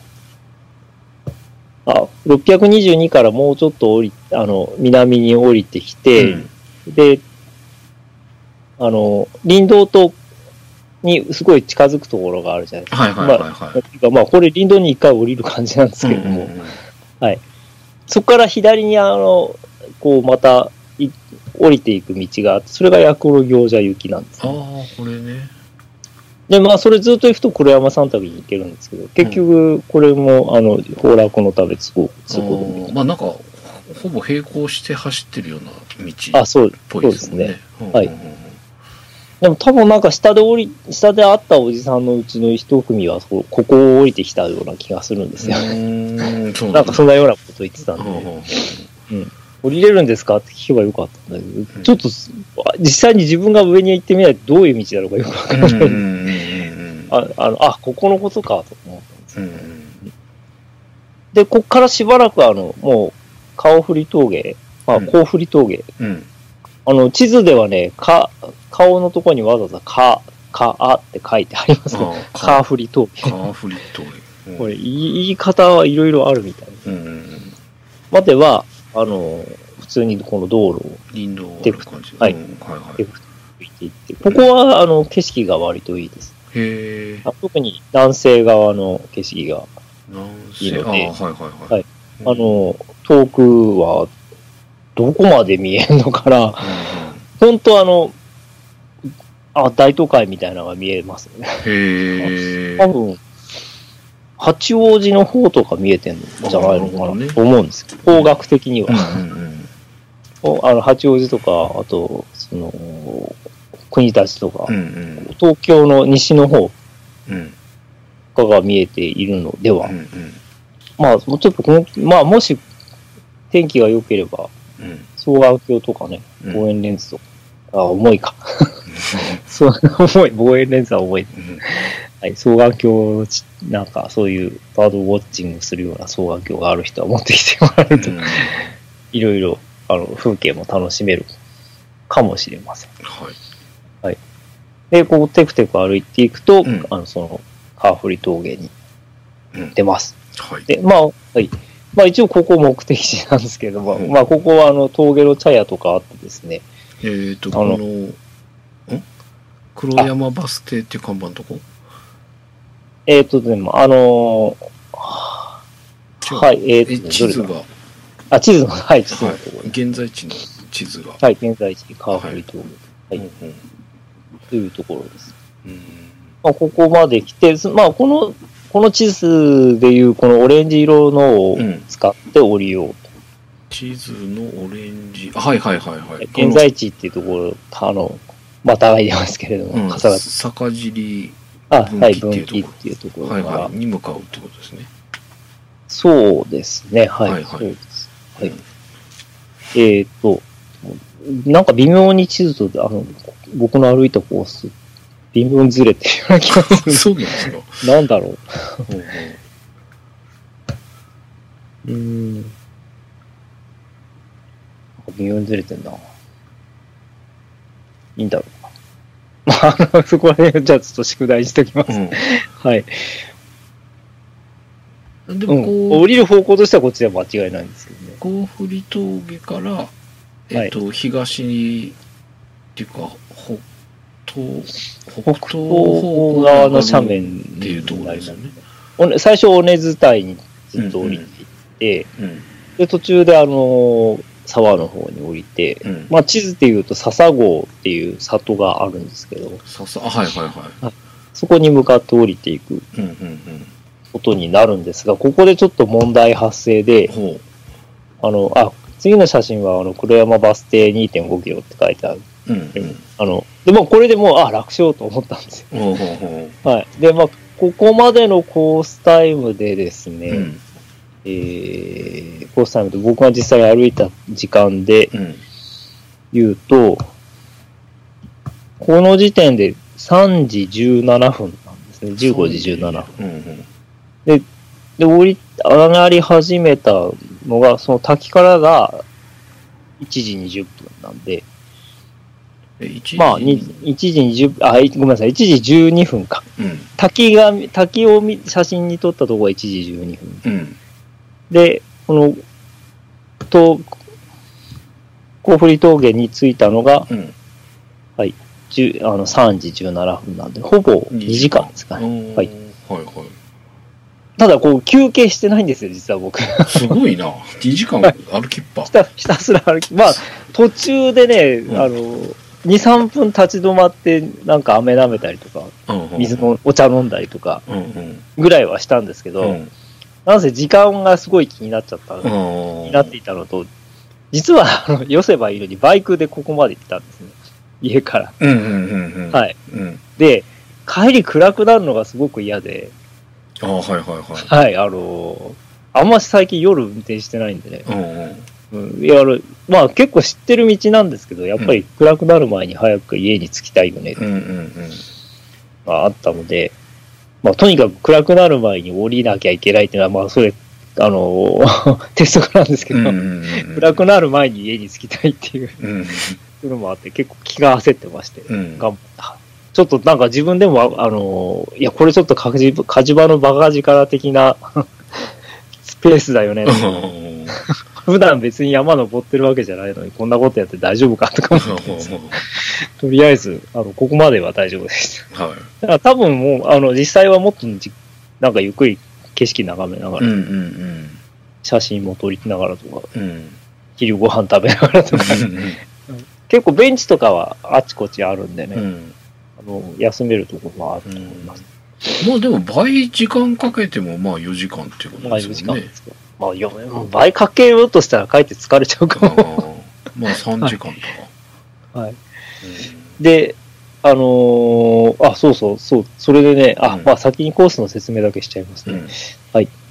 あ、ろっぴゃくにじゅうにからもうちょっと降り、あの、南に降りてきて、うん、で、あの、林道と、にすごい近づくところがあるじゃないですか。 はいはいはい、はい。 まあ、まあ、これ林道に一回降りる感じなんですけれども、うんうんうん、はい。そこから左にあの、こうまたい降りていく道があって、それが薬の行者行きなんです、 ね。ああ、これね。 で、まあ、それずっと行くと黒山三滝に行けるんですけど、結局、これも、うん、あの、崩落のため通行、通行。 まあ、なんか、ほぼ並行して走ってるような道っぽいですね。 あ、そう、そうですね。うんうんうん、はい。でも多分なんか下で降り、下で会ったおじさんのうちの一組は、ここを降りてきたような気がするんですよ。うんそうなんかそんなようなこと言ってたんで、うんうん、降りれるんですかって聞けばよかったんだけど、うん、ちょっと実際に自分が上に行ってみないとどういう道だろうかよくわからない。あ、あの、あ、ここのことかと思ったんですよ、ね。うん、で、こっからしばらくあの、もう、顔振り峠、まあ、甲振り峠、うんうんあの、地図ではね、か、顔のところにわざわざか、か、あって書いてありますね。カーフリ峠。 カーフリ峠。 うん、これ、言い方はいろいろあるみたいです。うんうんうん、までは、あの、普通にこの道路を。 林道を歩く感じ。 はい。うん、はいはい。で、吹いていって。ここは、あの、景色が割といいです。 へー。特に南西側の景色がいいので。 あはいはいはい。 はい。あの、遠くは、どこまで見えるのかな、うんうん、本当あの、あ、大都会みたいなのが見えますよね。 へ多分、八王子の方とか見えてるんじゃないのかな、ね、と思うんですけど、方角的には。うんうん、あの八王子とか、あと、その、国立とか、うんうん、東京の西の方とかが見えているのでは、うんうん、まあ、もうちょっと、まあ、もし天気が良ければ、うん、双眼鏡とかね、望遠レンズとか、あ、重いか。 そう、重い、望遠レンズは重い。 うんはい、双眼鏡、なんかそういうバードウォッチングするような双眼鏡がある人は持ってきてもらうと、 うんいろいろ、あの、風景も楽しめるかもしれません。 はい。 で、こう、テクテク歩いていくと、 うんあの、その、カーフリ峠にうん出ます。 はい。 で、まあ、はい。まあ一応ここ目的地なんですけれども、 うんまあここはあの、峠の茶屋とかあってですね、 えーと、 あのこの、ん黒山バス停っていう看板のとこえっ、ー、と、でも、あのーはい、えっ、 えー、と、 地図が、 どれだあ、地図の、はい、地図はいのところ、、 現在地の地図が。 はい、現在地、カーフリ峠、はい、 うんうんというところです。 うんまあ、ここまで来て、すまあ、この、この地図でいう、このオレンジ色のをうん使って降りようと。 地図のオレンジ、はいはいはいはい。 現在地っていうところ、あの、またがいてますけれども、 うん、 笠が坂尻あ、はい、 分分岐岐っいってていううところから、 はいはい、に向かうってことですね。 そうですね、はい。 はいはいそうです。はい。えっ、と、なんか微妙に地図と、あの、僕の歩いたコース、微妙にずれてるような気がする。 そうなんですか。 なんだろう。 うんうんうーん。なんか微妙にずれてんな。いいんだろうな。まあ、あの、そこら辺、じゃあちょっと宿題にしておきます。はい。 うん、でうん。 もこう、 降りる方向としてはこっちでは間違いないんですけどね。 甲府里峠から、えっ、と、東に、っていうか、北東、北東北東側の斜面っていうところですよね。 おね最初、尾根伝いにずっと降りていって、 うん。 で、途中であの、沢の方に降りて、 うん。 まあ、地図で言うと笹郷っていう里があるんですけど、 ささ、あ、はいはいはそこに向かって降りていくい。うんうんことになるんですが、ここでちょっと問題発生でうん。、ほあの、あ、次の写真は、あの、黒山バス停 にてんごキロって書いてある。 う。うんうん。 あの、でもこれでもう、あ、楽勝と思ったんですよ。 ほうほうほはい。で、まあ、ここまでのコースタイムでですね、 う。うん。 えー、コースタイムで僕が実際歩いた時間でうん。 言うと、この時点でさんじじゅうななふんなんですね。じゅうごじじゅうななふん。 うんうん。 で、降り、上がり始めたのが、その滝からがいちじにじゅっぷんなんで、 え、一まあ、にいちじにじゅう、あ、いごめんなさい、いちじじゅうにふんか。 うん。 滝が、滝を見写真に撮ったところがいちじじゅうにふん。 うん。 で、この、と、甲府里峠に着いたのが、 うん。 じゅうあのさんじじゅうななふんなんで、ほぼにじかんですかね。 ねはい。 はいはい。 ただ、こう、休憩してないんですよ、実は僕。 すごいな。にじかん歩きっぱひ。たひたすら歩き、まあ、途中でね、 うんあの、に、さんぷん立ち止まって、なんか飴舐めたりとか、 うんうん水の、お茶飲んだりとか、 うんうん。 ぐらいはしたんですけど、 うん。 なんせ時間がすごい気になっちゃった、気うん。 になっていたのと、実は、あの、寄せばいいのに、バイクでここまで行ったんですね。家から。 うんうんうんうん。 はい。 うん。 で、帰り暗くなるのがすごく嫌で、 ああ、はいはいはい。 はい、あの、あんまし最近夜運転してないんでね。 うんうん。 うん、いや、あのまあ結構知ってる道なんですけど、やっぱり暗くなる前に早く家に着きたいよね、 うんうんうん。 があったので、まあとにかく暗くなる前に降りなきゃいけないっていうのは、まあそれ、あの、鉄則なんですけど、 うんうんうん。 暗くなる前に家に着きたいっていううんのもあって、結構気が焦ってまして、 うん。 頑張った。ちょっとなんか自分でも、あの、いや、これちょっと火事火事場のバカ力的なスペースだよね。普段別に山登ってるわけじゃないのに、こんなことやって大丈夫かとか思ってますとりあえず、あの、ここまでは大丈夫でした。 はい。 だから多分もう、あの、実際はもっとじ、なんかゆっくり景色眺めながら、 うんうん写真も撮りながらとか、 うん。うん。 昼ご飯食べながらとか、結構ベンチとかはあちこちあるんでね、 うん。 あの、休めるところもあると思います。 まあでも倍時間かけてもまあよじかんっていうことまあですよじかんよね。 ですか。まあ、よ倍かけようとしたら帰って疲れちゃうかあも。 あまあさんじかんとか。 はい。で、あのーあ、そうそう、そう、それでね、あ、 うんまあ先にコースの説明だけしちゃいますね。 うん。 はい。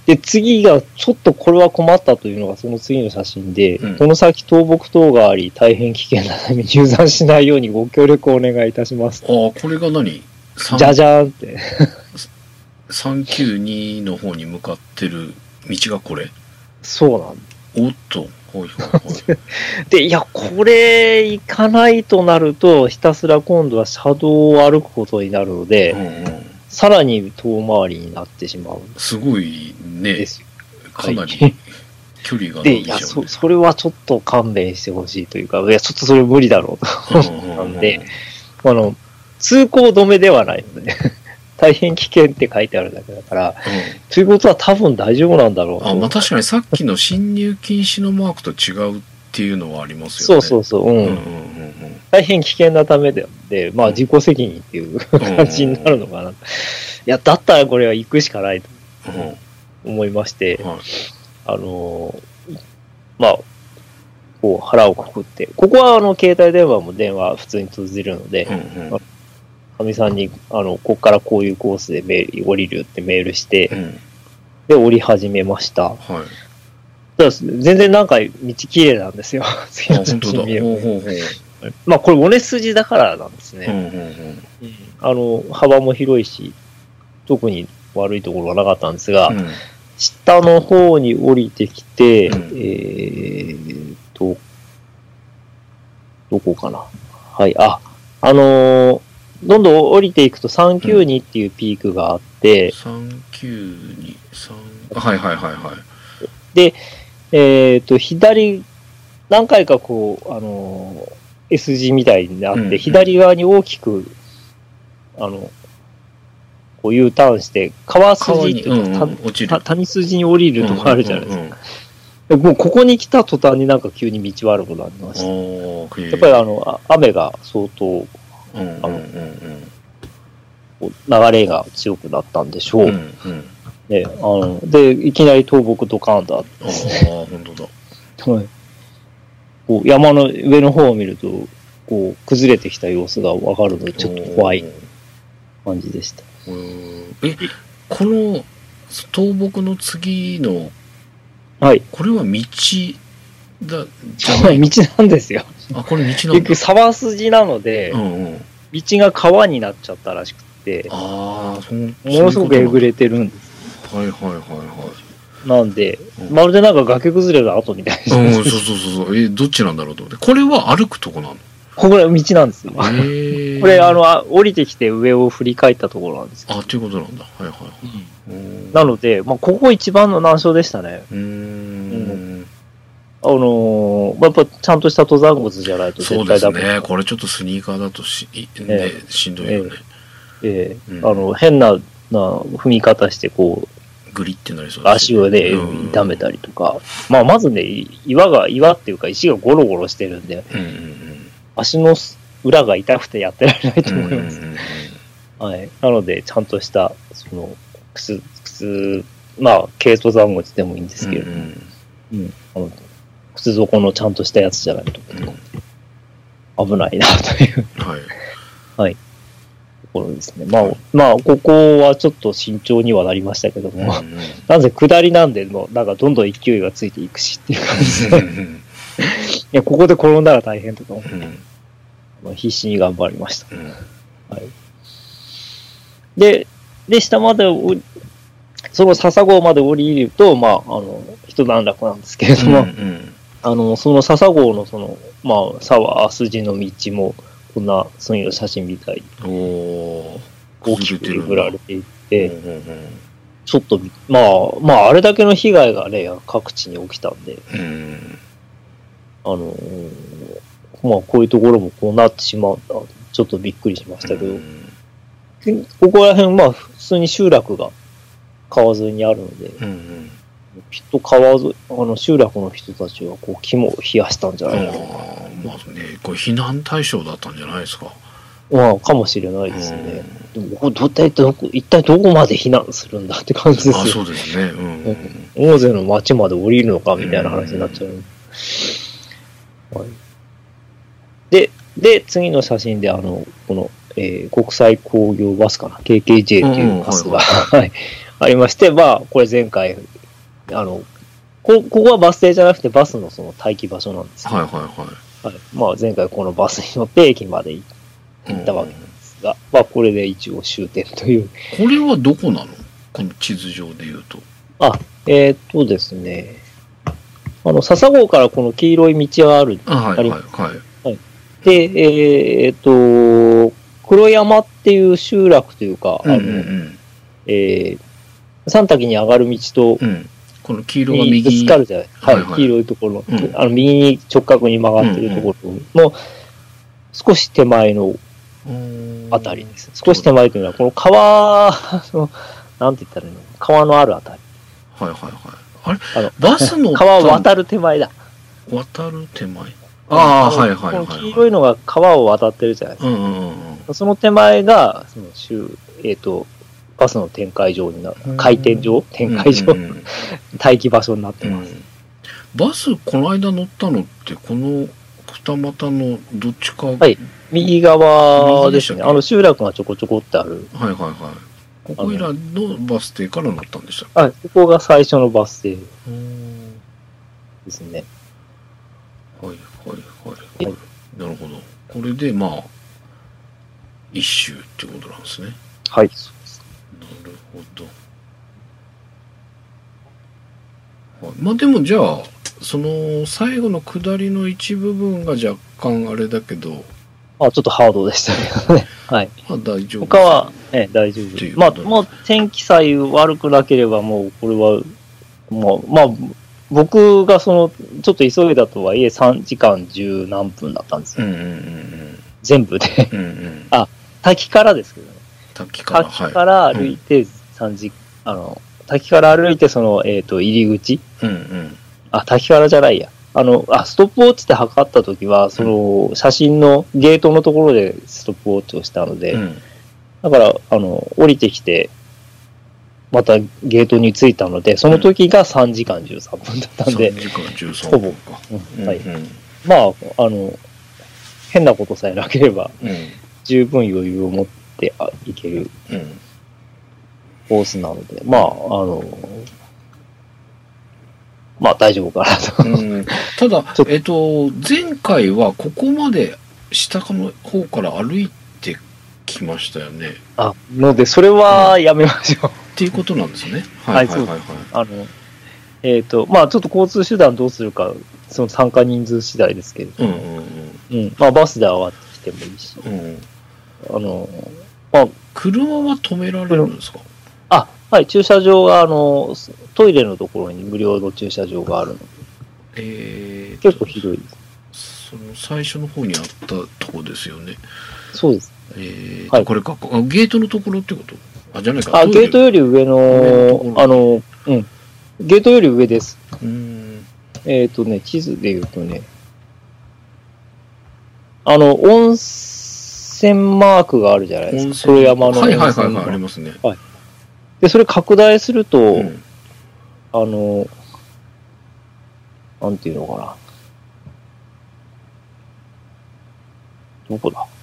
で、次が、ちょっとこれは困ったというのがその次の写真で、 うん、 この先倒木等があり、大変危険なため入山しないようにご協力をお願いいたします。 ああ、これが何じゃじゃーんって。 さんきゅうにの方に向かってる道がこれ？ そうなんおっと。はいはいはい、 で、いや、これ行かないとなると、ひたすら今度は車道を歩くことになるので、うんうん、さらに遠回りになってしまう。 すごいね。ですよ。かなり距離が伸びちゃう、ね。で、いや、 そ、それはちょっと勘弁してほしいというか、いや、ちょっとそれ無理だろうと思ったんで、あの、通行止めではないので、大変危険って書いてあるだけだから、うん、ということは多分大丈夫なんだろうと。 あ、まあ確かにさっきの侵入禁止のマークと違うっていうのはありますよね。 そうそうそう。うん。うんうんうんうん、大変危険なためで、まあ自己責任っていう感じになるのかな。うんうんうん、いや、だったらこれは行くしかないと思いまして、うんはい、あのー、まあ、こう腹をくくって、ここはあの携帯電話も電話普通に通じるので、うんうんかみさんに、あの、ここからこういうコースでメール降りるってメールして、うん、で、降り始めました。はい。ただ全然なんか道綺麗なんですよ。次の写真見れば。ほうほうほうまあ、これ尾根筋だからなんですね。うんうんうん、あの、幅も広いし、特に悪いところはなかったんですが、うん、下の方に降りてきて、うん、えーと、どこかな。はい、あ、あのー、どんどん降りていくとさんきゅうにっていうピークがあって、うん、さんきゅうに、さんはいはいはいはい。 で、えっ、ー、と、左、何回かこう、あのー、S 字みたいになって、うんうん、左側に大きく、あの、こう U ターンして、川筋っていうか、うんうん、谷筋に降りるとこあるじゃないですか。うんうんうん、もうここに来た途端になんか急に道悪くなりました。やっぱりあの、雨が相当、あの、うんうんうん、流れが強くなったんでしょう。うんうん、で、あの、で、いきなり倒木ドカーンとあって、ね。ああ、本当だ。はい。こう山の上の方を見ると、こう、崩れてきた様子がわかるので、ちょっと怖い感じでした。 え、この倒木の次の、 はい。 これは道だ、 じゃない。道なんですよ。 あ、これ道なんだ。 結局沢筋なので、うんうん、道が川になっちゃったらしくて、 ああ、そものすごくえぐれてるんです。 はいはいはいはい。 なんで、うん、まるでなんか崖崩れの後みたいな。 うん、そうそうそうそう。え、どっちなんだろうと思って。これは歩くとこなの？ ここは道なんですよ。へこれ、あの、降りてきて上を振り返ったところなんですけど。 あ、ということなんだ。はいはいはい。 うん、なので、まあ、ここ一番の難所でしたね。うーん。うんあのー、やっぱちゃんとした登山靴じゃないと絶対ダメ。 そうですね。これちょっとスニーカーだとし、ねえー、しんどいよね。 ええーうん、あの、変な、な、踏み方してこう、グリってなりそうです、ね。足をね、うん、痛めたりとか。まあ、まずね、岩が、岩っていうか石がゴロゴロしてるんで、うんうんうん、足の裏が痛くてやってられないと思います。うんうんうん、はい。なので、ちゃんとした、その、靴、靴、まあ、軽登山靴でもいいんですけれども、うんうん、うんあの靴底のちゃんとしたやつじゃないと、うん、危ないなという、はい、はい、ところですね。まあ、まあ、ここはちょっと慎重にはなりましたけども、うんうん、なぜ下りなんで、もうなんかどんどん勢いがついていくしっていう感じで、いや、ここで転んだら大変とか思って、うんまあ、必死に頑張りました。うんはい、で、で、下まで、その笹郷まで降りると、まあ、あの、一段落なんですけれども、うんうんあの、その笹郷のその、まあ、沢筋の道も、こんな、そういう写真みたいに、大きくえぐられていって、うんうんうん、ちょっと、まあ、まあ、あれだけの被害がね、各地に起きたんで、うん、あの、まあ、こういうところもこうなってしまうんだ、ちょっとびっくりしましたけど、うん、ここら辺、まあ、普通に集落が川沿いにあるので、うんうんきっと川沿い、あの集落の人たちはこう肝を冷やしたんじゃないかな。 まあね、これ避難対象だったんじゃないですか。 まあ、かもしれないですね。でも、これど体どこ、一体どこまで避難するんだって感じですよ。あ、 そうですね。うん、 うん。大勢の町まで降りるのかみたいな話になっちゃう。うんはい、で、で、次の写真で、あの、この、えー、国際工業バスかな、ケーケージェー というバスが、はい、ありまして、まあ、これ前回、 あの、こ、ここはバス停じゃなくてバスのその待機場所なんですけど、 はいはいはい。 はい。まあ前回このバスに乗って駅まで行ったわけなんですが、まあこれで一応終点という。 これはどこなの？この地図上で言うと。 あ、えー、っとですね、あの、笹郷からこの黄色い道がある。 あ、はいはいはい。 はい。で、えー、っと、黒山っていう集落というか、 うんうんうん、 あの、えー、三滝に上がる道と、 うん、この黄色が右にぶつかるじゃない。はい、はいはい、黄色いところ、うん、あの、右に直角に曲がってるところの、少し手前のあたりです。少し手前というのは、この川の、なんて言ったらいいの？川のあるあたり。 はいはいはい。あれあのバスの川を渡る手前だ。 渡る手前ああ、はいはいはい、はい。 この黄色いのが川を渡ってるじゃないですか。うんうんうん、その手前が、その週、えっ、ー、と、バスの展開場になる、回転場展開場、うんうんうん、待機場所になってます、うん。 バス、この間乗ったのって、この二股のどっちか。 はい、右側ですね。あの集落がちょこちょこってある。 はいはいはい。ここいらのバス停から乗ったんでしたっけ？ はい、ここが最初のバス停ですね。 はいはいはい。はい、なるほど。これでまあ一周ってことなんですね。 はい、そうです。 なるほど。はい、まあでもじゃあその最後の下りの一部分が若干あれだけど。 まあちょっとハードでしたけどね。はい。 まあ大丈夫。 他は、ね、大丈夫。まあ、もう天気さえ悪くなければもうこれは、もう、まあ、僕がその、ちょっと急いだとはいえさんじかんじゅう何分だったんですよ。うんうんうんうん、全部で。うんうん、あ、滝からですけどね。 滝から。 滝から歩いてさんじ、うん、あの、滝から歩いてその、えっと、入り口。うんうん、あ、滝からじゃないや。あの、あ、ストップウォッチで測ったときは、その、写真のゲートのところでストップウォッチをしたので、うん、だから、あの、降りてきて、またゲートに着いたので、その時がさんじかんじゅうさんぷんだったんで、 さんじかんじゅうさんぷんか。ほぼ、 うん、はい。うんうん、まあ、あの、変なことさえなければ、うん、十分余裕を持っていけるコースなので、まあ、あの、まあ大丈夫かなと、うん。 ただ、えっと、前回はここまで下の方から歩いてきましたよね。 あ、ので、それはやめましょう。 っていうことなんですね。はいはいはい、はい。 あの、えっ、ー、と、まあちょっと交通手段どうするか、その参加人数次第ですけれども、うんうんうん。うん。まあバスで上がってきてもいいし、うん、あの、 まあ、車は止められるんですか？ あ、はい、駐車場が、あの、トイレのところに無料の駐車場があるので。えー、結構広いです。 その最初の方にあったところですよね。 そうです。 えー、はい、これか、ゲートのところってこと？あ、じゃないか。 あ、ゲートより上の、上のあの、うん。ゲートより上です。うん。えっ、ー、とね、地図で言うとね、あの、温泉マークがあるじゃないですか。黒山の温泉。 はいはいはいはい、ありますね。はい。 で、それ拡大すると、うん、あの、なんていうのかな。どこだ？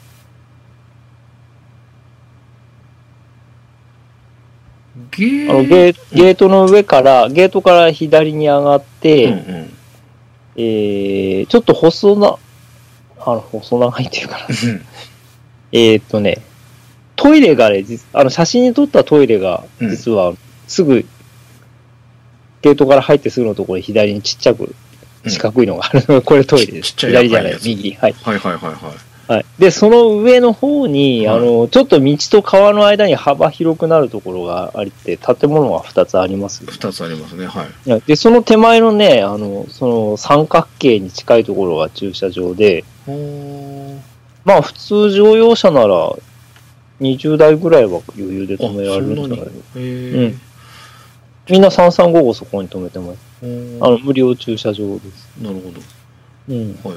ゲーあのゲー、ゲートの上から、ゲートから左に上がって、うんうん、えー、ちょっと細な、あの、細長いっていうかな。えっとね、トイレがね、あの、写真に撮ったトイレが、実は、すぐ、ゲートから入ってすぐのところに左にちっちゃく、四角いのがあるのが、これトイレです。左じゃない、右。はい。 はいはいはいはい。 はい。で、その上の方に、はい、あの、ちょっと道と川の間に幅広くなるところがありて、建物が二つあります、 ね。二つありますね、はい。 で、その手前のね、あの、その三角形に近いところが駐車場で、まあ普通乗用車ならにじゅうだいぐらいは余裕で止められるんじゃないの？うん。みんなさんさんごごそこに止めてます。あの、無料駐車場です。 なるほど。うん。はいはいはい。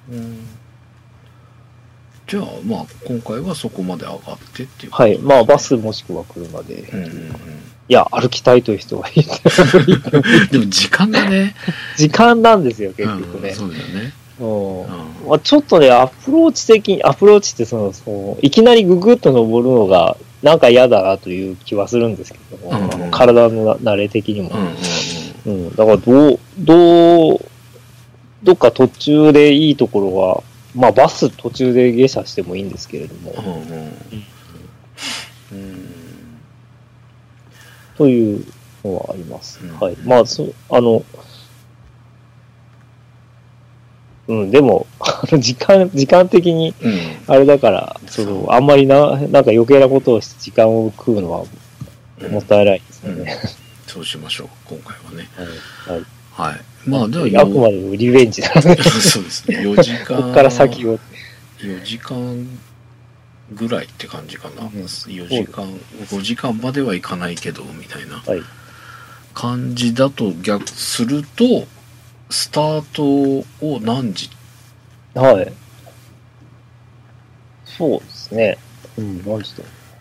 うん。じゃあ、まあ、今回はそこまで上がってっていう、ね。 はい。まあ、バスもしくは車で。うんうんうん、いや、歩きたいという人がいて。 でも、時間がね。 時間なんですよ、結局ね。 うん、そうだよね。 うんまあ、ちょっとね、アプローチ的に、アプローチってその、そのいきなりググッと登るのが、 なんか嫌だなという気はするんですけども、 うんうんあの体の慣れ的にも。 うんうんうん、だからどう、どう、どっか途中でいいところは、まあバス途中で下車してもいいんですけれども、 うんうんうんうんというのはあります。 うんはい。まあ、そ、あの、うん、でも、あの、時間、時間的に、 うんあれだから、その、あんまりな、なんか余計なことをして時間を食うのはもったいないですようんね。 そうしましょう今回はね。 はい。 はい。まあではあくまでもリベンジなので、 そうですね。よじかん。 ここから先を。 よじかんぐらいって感じかな。 うんよじかん、ごじかんまではいかないけど、みたいなはい。 感じだと逆すると、スタートを何時？ はい。そうですね。うん、何時だ。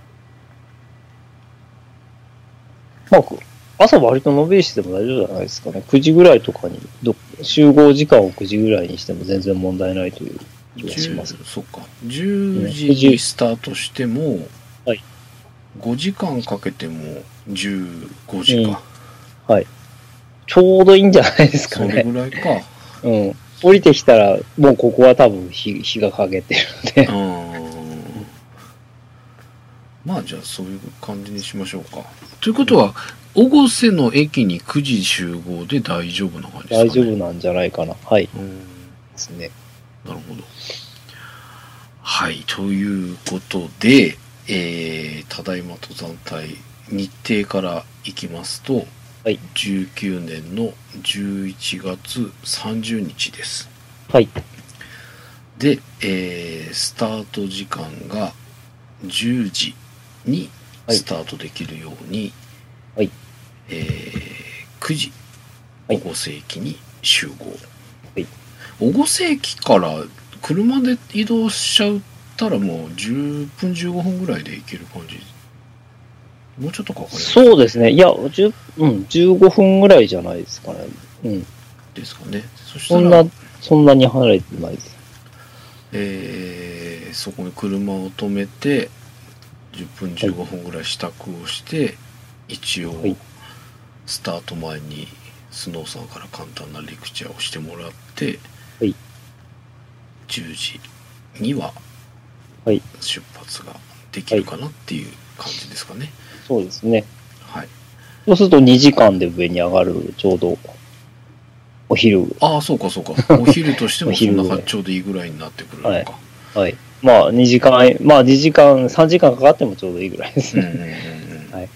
まあ、朝割とのびりしても大丈夫じゃないですかね。くじぐらいとかにど、集合時間をくじぐらいにしても全然問題ないという気がします。 じゅうそうか。じゅうじにスタートしても、 はい。 ごじかんかけてもじゅうごじか。 はい。ちょうどいいんじゃないですかそれね。 ぐらいか。 うん。降りてきたら、もうここは多分日日が陰ってるので。 うんまあじゃあそういう感じにしましょうか。ということは、越瀬の駅にくじ集合で大丈夫な感じですかね。 大丈夫なんじゃないかな。はい。 うんですね。 なるほど。はい、ということで、えー、ただいま登山隊日程からいきますと、 はい。 じゅうきゅうねんのじゅういちがつさんじゅうにちです。 はい。 で、えー、スタート時間がじゅうじにスタートできるように、 はい。 えー、くじ、 はい越瀬駅に集合。 はい。 越瀬駅から車で移動しちゃったらもうじゅっぷんじゅうごふんぐらいで行ける感じ。もうちょっとかかりますそうですね。いや、じゅう、うん、じゅうごふんぐらいじゃないですかね。うん。 ですかね。そしたらそんな、そんなに離れてないです。 えー、そこに車を止めてじゅっぷんじゅうごふんぐらい支度をして、一応はいスタート前にスノーさんから簡単なレクチャーをしてもらって、 はいじゅうじにははい。 出発ができるかなっていう感じですかね。 そうですね。 はい。 そうするとにじかんで上に上がる、ちょうど、お昼。 ああ、そうかそうか。お昼としてもそんなお昼ぐらい発調でいいぐらいになってくるのか。 はいはい。まあ、にじかん、まあ、にじかん、さんじかんかかってもちょうどいいぐらいですね。 うんうんうんうん。 はい。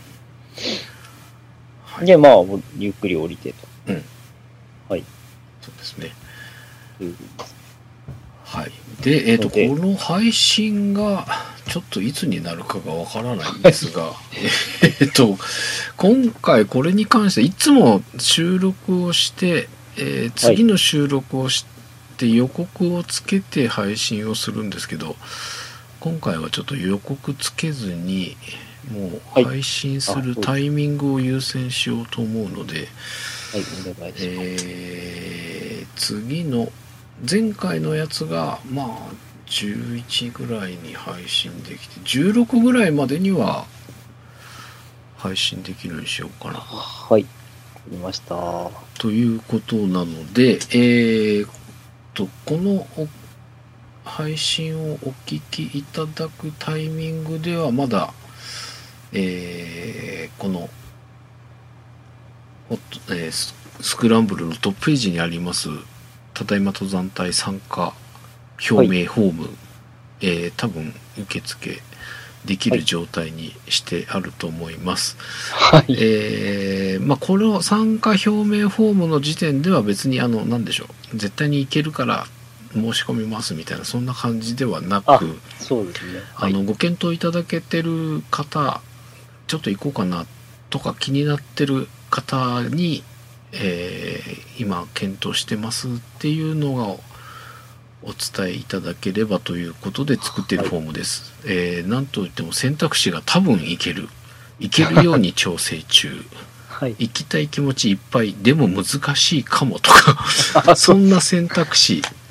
はいで、まあ、ゆっくり降りてと。 うん。 はい。 そうですね。 いうはい。で、えっ、と、こでの配信が、ちょっといつになるかがわからないんですが、えっと、今回これに関して、いつも収録をして、えー次の収録をして予告をつけて配信をするんですけど、今回はちょっと予告つけずに、もう配信するタイミングを優先しようと思うので、 はい、お願いします。 えー次の前回のやつがまあじゅういちぐらいに配信できてじゅうろくぐらいまでには配信できるようにしようかなはい。わかりました。はということなので、えー、とこのお配信をお聞きいただくタイミングではまだ、えーこのホットえーススクランブルのトップページにありますただいま登山隊参加表明フォーム、えー多分受付できる状態にしてあると思います。 い。 えーまあこの参加表明フォームの時点では別にあの何でしょう絶対に行けるから申し込みますみたいなそんな感じではなあく、 そうですね。 あのご検討いただけてる方ちょっと行こうかなとか気になってる方に、えー今検討してますっていうのがお伝えいただければということで作っているフォームです。えーなんといっても選択肢が多分行ける行けるように調整中はい。 行きたい気持ちいっぱいでも難しいかもとかそんな選択肢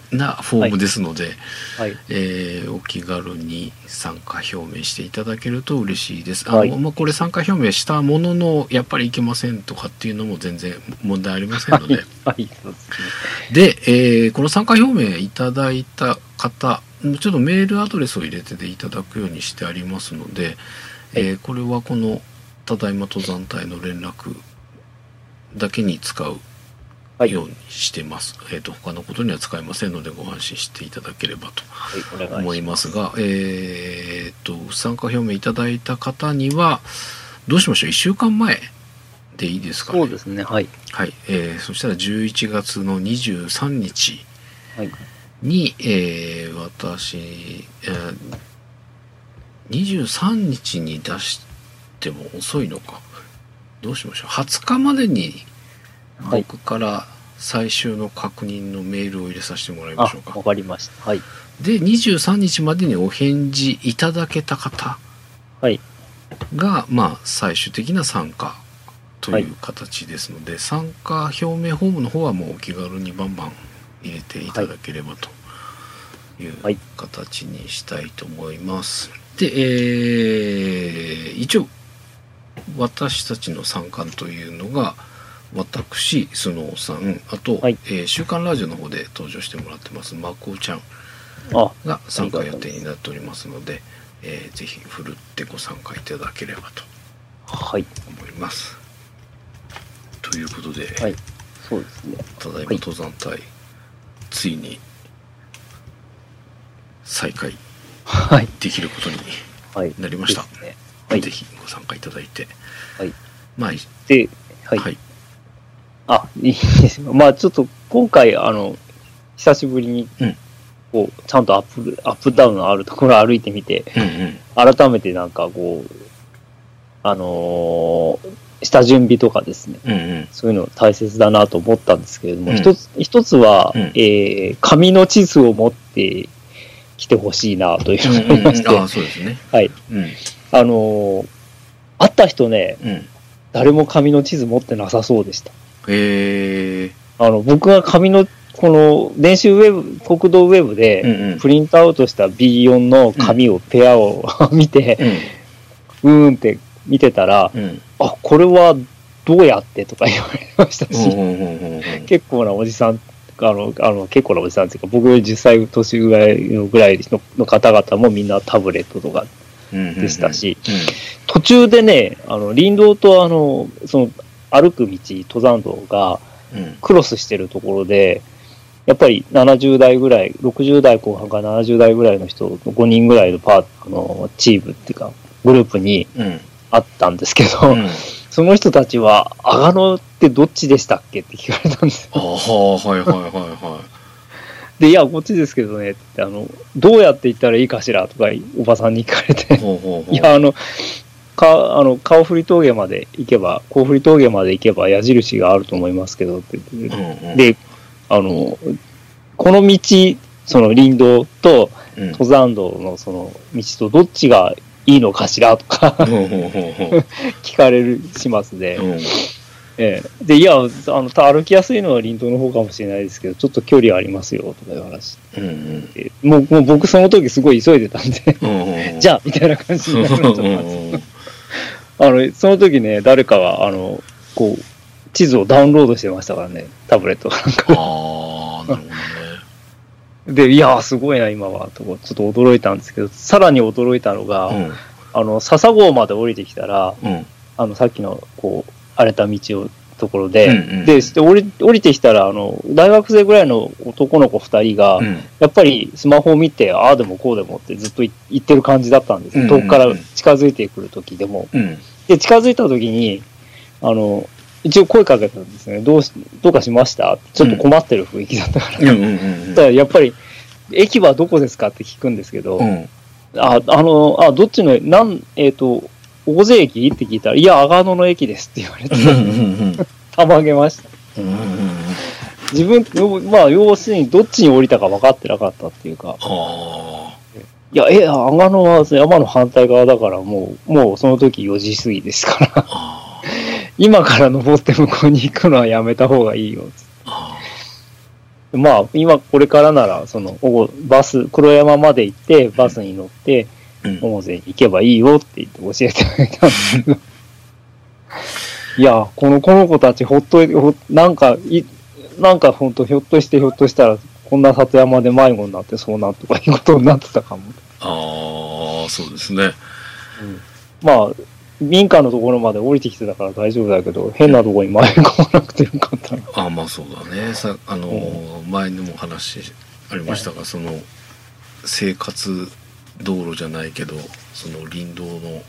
なフォームですので、 はい。 えーお気軽に参加表明していただけると嬉しいです。あの、 はいまあ、これ参加表明したもののやっぱりいけませんとかっていうのも全然問題ありませんので、 はい、そうですね。 で、えーこの参加表明いただいた方、ちょっとメールアドレスを入れていただくようにしてありますので、えーこれはこのただいま登山隊の連絡だけに使うはい。 ようにしてます。えっ、と他のことには使えませんのでご安心していただければとはい、お願いします。 思いますが、えっ、と参加表明いただいた方にはどうしましょう。いっしゅうかんまえでいいですかね。 そうですね。はい。 はい、えーそしたらじゅういちがつのにじゅうさんにちはい。 に、えー私、えーにじゅうさんにちに出しても遅いのか。どうしましょう。はつかまでにはい。 僕から最終の確認のメールを入れさせてもらいまあしょう、か。 わかりました。はい。 で、にじゅうさんにちまでにお返事いただけた方はい。 が、まあ、最終的な参加という形ですので、参加表明フォームの方はもうお気軽にバンバン入れていただければというはい形にしたいと思います。で、えー一応私たちの参加というのが私スノーさん、あと、 はいえー週刊ラジオの方で登場してもらってますまこちゃんあ、 が参加予定になっておりますので、えーぜひふるってご参加いただければとはい。 思います。ということで、 はい。そうですね。 ただいま登山隊、ついに再開はい。 できることにはい。 なりました。 ですね。はいぜ。ひご参加いただいて、 はい。 まあ、 で、はい。 はい、 あ、いいですよ。まあちょっと今回、あの、久しぶりにうん、 こう、ちゃんとアップ、アップダウンのあるところを歩いてみて、 うんうん、 改めてなんかこう、あのー下準備とかですね、 うんうん、 そういうの大切だなと思ったんですけれども、 うん一つ、一つは、 うんえー紙の地図を持ってきてほしいなというのがありまして、 ああ、そうですね。 はい。 うん、 あのー会った人ね、 うん。 誰も紙の地図持ってなさそうでした。 へえ、 あの、僕が紙の、この、電子ウェブ、国道ウェブうんで、 うん、 プリントアウトした ビーよん の紙を、ペアを見て、 うん、 うーんって見てたら、 うん、 あ、これはどうやってとか言われましたし、 うんうんうんうん、 結構なおじさん、あの、あの結構なおじさんっていうか、僕よりじゅっさい年ぐらいのぐらいのの方々もみんなタブレットとかでしたし、途中でね、あの、林道とあの、その、歩く道、登山道がうん、うん、 クロスしてるところで、やっぱりななじゅうだいぐらい、ろくじゅうだいこう半からななじゅうだいぐらいの人、ごにんぐらいのパートのチームっていうか、グループにうん、 あったんですけど、 うん、 その人たちは、阿賀野ってどっちでしたっけって聞かれたんですああ、 よ。 はいはいはいはで、いや、こっちですけどね、って、あの、どうやって行ったらいいかしらとか、おばさんに聞かれい。 て、 ほうほうほう。 いや、あの、か、あの、顔振り峠まで行けば、甲振り峠まで行けば矢印があると思いますけどって言って、 うんうん、 で、あの、この道、その林道とうん、 登山道のその道とどっちがいいのかしらとかほうほうほうほう。 聞かれるしますで、 うん、 ええ、で、いや、あの、歩きやすいのは林道の方かもしれないですけど、ちょっと距離ありますよ、とかいう話うんうん、 で、もう、もう僕その時すごい急いでたんで、 うん、 じゃあ、みたいな感じになっちゃったんですよ。 うん、 あの、その時ね、誰かが、あの、こう、地図をダウンロードしてましたからね、タブレットかなんか。 ああ、なるほどね。 で、いやー、すごいな、今は、と、ちょっと驚いたんですけど、さらに驚いたのが、 うん、 あの、笹郷まで降りてきたら、 うん、 あの、さっきの、こう、荒れた道を、ところで、 うんうんで、して降り、降りてきたら、あの、大学生ぐらいの男の子二人が、 うん、 やっぱりスマホを見て、ああでもこうでもってずっと言ってる感じだったんですよ。 うんうんうん遠くから近づいてくる時でも。 うん、 で、近づいた時に、あの、一応声かけたんですね。どうし、どうかしましたちょっと困ってる雰囲気だったから。 うん、うん、うん、 だからやっぱり、駅はどこですかって聞くんですけど、 うん、 あ、あの、あ、どっちの、なん、えっ、と、大勢駅って聞いたら、いや、阿賀野の駅ですって言われて、 うん、うん、 たまげました。 うん、うん、 自分、よまあ、要するにどっちに降りたか分かってなかったっていうか、 あいや、え、阿賀野は山の反対側だから、もう、もうその時よじ過ぎですから、 あ、 今から登って向こうに行くのはやめた方がいいよ。 あまあ、今これからなら、その、バス、黒山まで行って、バスに乗って、大瀬に行けばいいよって言って教えてあげたんですけど。いや、この、この子たちほっといて、ほなんか、い、なんかほんとひょっとしてひょっとしたら、こんな里山で迷子になってそうなとかいうことになってたかも。 ああ、そうですね。 うん、まあ、民家のところまで降りてきてたから大丈夫だけど、変なところに迷い込まなくてよかったな。 ああ、まあそうだね。さ、あのー、うん、前にも話ありましたが、はい、その、生活道路じゃないけど、その林道の、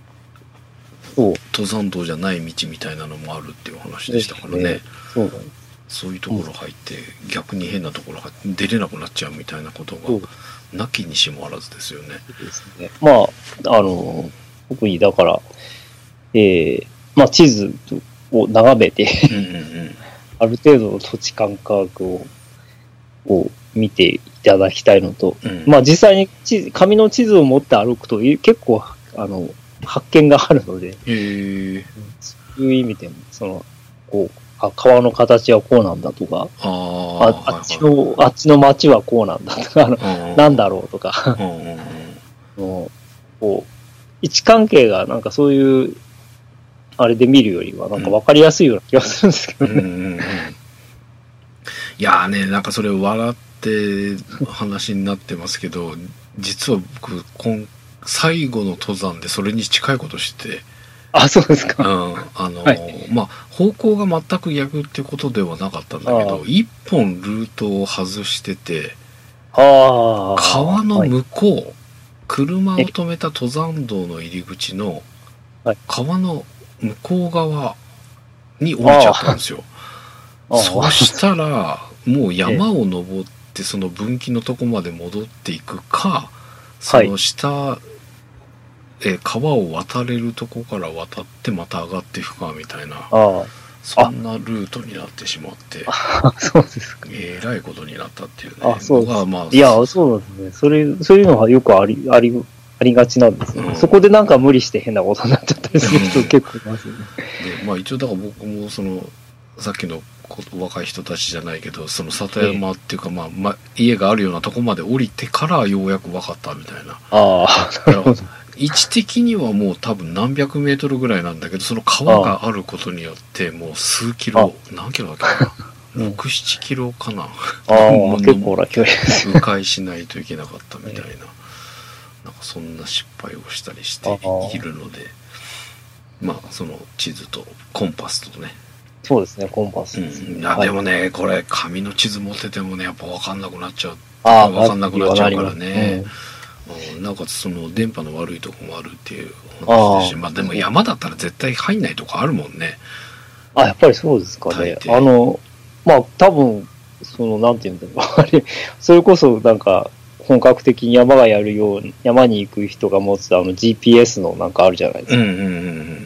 登山道じゃない道みたいなのもあるっていう話でしたからね。ねそうだね。そういうところ入って、うん、逆に変なところが出れなくなっちゃうみたいなことが、なきにしもあらずですよね。 そうですね。まあ、あの、特にだから、えー、まあ地図を眺めてうんうん、うん、ある程度の土地感覚を、を見ていただきたいのと、うん、まあ実際に地図紙の地図を持って歩くと結構、あの、発見があるので、 へー、 そういう意味でも、その、こう、あ、川の形はこうなんだとか、 ああ、あっちの、あっちの町はこうなんだとか、あのなんだろうとか、こう、位置関係がなんかそういう、あれで見るよりは、なんか分かりやすいような気がするんですけどね。うんうんうん、いやーね、なんかそれ笑って話になってますけど、実は僕、今最後の登山でそれに近いことしてて、 あ、そうですか。 うん。あのーはい、まあ、方向が全く逆ってことではなかったんだけど、一本ルートを外してて、 あ川の向こう、はい、車を止めた登山道の入り口の、川の向こう側に降りちゃったんですよ。そしたら、もう山を登って、その分岐のとこまで戻っていくか、その下、はいえー、川を渡れるとこから渡ってまた上がっていくかみたいな、 あそんなルートになってしまって、 そうですか。 えらいことになったっていうね。 あ、そうです。 まあ、 いや、そうなんですね。それ、そういうのはよくあり、あり、ありがちなんですね、うん。そこでなんか無理して変なことになっちゃったりする人結構いますよね。 で、まあ一応だから僕もその、さっきの若い人たちじゃないけど、その里山っていうか、まあ、まあ、家があるようなとこまで降りてからようやく分かったみたいな。 ああ、なるほど。 位置的にはもう多分何百メートルぐらいなんだけど、その川があることによってもう数キロ、何キロだっけな、うん、ろく、ななキロかな。ああ、結構な距離。 迂回しないといけなかったみたいな、なんかそんな失敗をしたりしているので、まあその地図とコンパスとね。 そうですね、コンパスですね。 うん、いやでもね、はい、これ紙の地図持っててもね、やっぱ分かんなくなっちゃう。ああ、分かんなくなっちゃうからね。なおかつその電波の悪いとこもあるっていう話ですし、あまあでも山だったら絶対入んないとこあるもんね。 あ、やっぱりそうですかね。あの、まあ多分、その、なんていうんだろう。あれ、それこそなんか、本格的に山がやるように、山に行く人が持つあの ジーピーエス のなんかあるじゃないですか。 うんうんうん、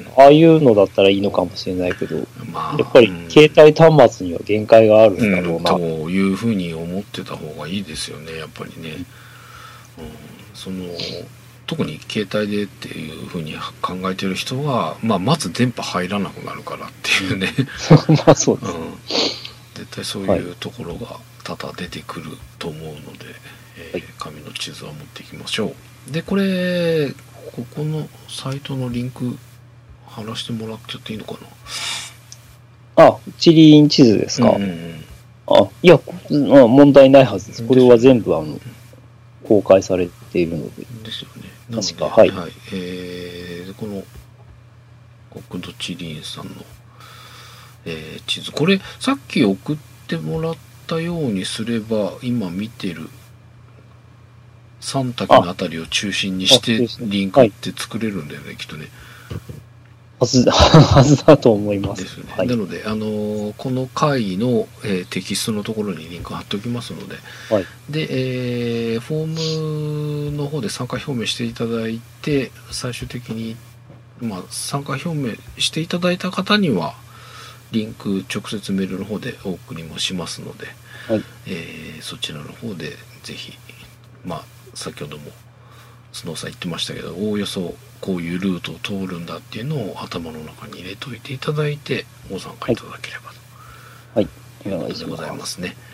ああいうのだったらいいのかもしれないけど、まあ、やっぱり携帯端末には限界があるんだろうな。 うん、というふうに思ってた方がいいですよね、やっぱりね。うん、その特に携帯でっていうふうに考えてる人は、まあ、まず電波入らなくなるからっていうね。 まあそうです、 うん。絶対そういうところが多々出てくると思うので、えー、紙の地図は持っていきましょう。で、これ、ここのサイトのリンク貼らせてもらっちゃっていいのかな。あ、地理院地図ですか。うんうんうん、あ、いや、問題ないはずです。これは全部あの、公開されているので。 ですよね。 確か、はい。 はい。えー、この、国土地理院さんの、えー、地図。これ、さっき送ってもらったようにすれば、今見てる、三滝のあたりを中心にして、リンクって作れるんだよね、はい、きっとね。 はず、はずだと思います。 ですね。はい、なので、あのー、この回の、えー、テキストのところにリンク貼っておきますので、 はい、 で、えー、フォームの方で参加表明していただいて、最終的に、まあ、参加表明していただいた方には、リンク直接メールの方でお送りもしますので、 はい、 えー、そちらの方でぜひ、まあ、先ほどもスノーさん言ってましたけど、おおよそこういうルートを通るんだっていうのを頭の中に入れといていただいてご参加いただければと、 はい、 いうことでございますね。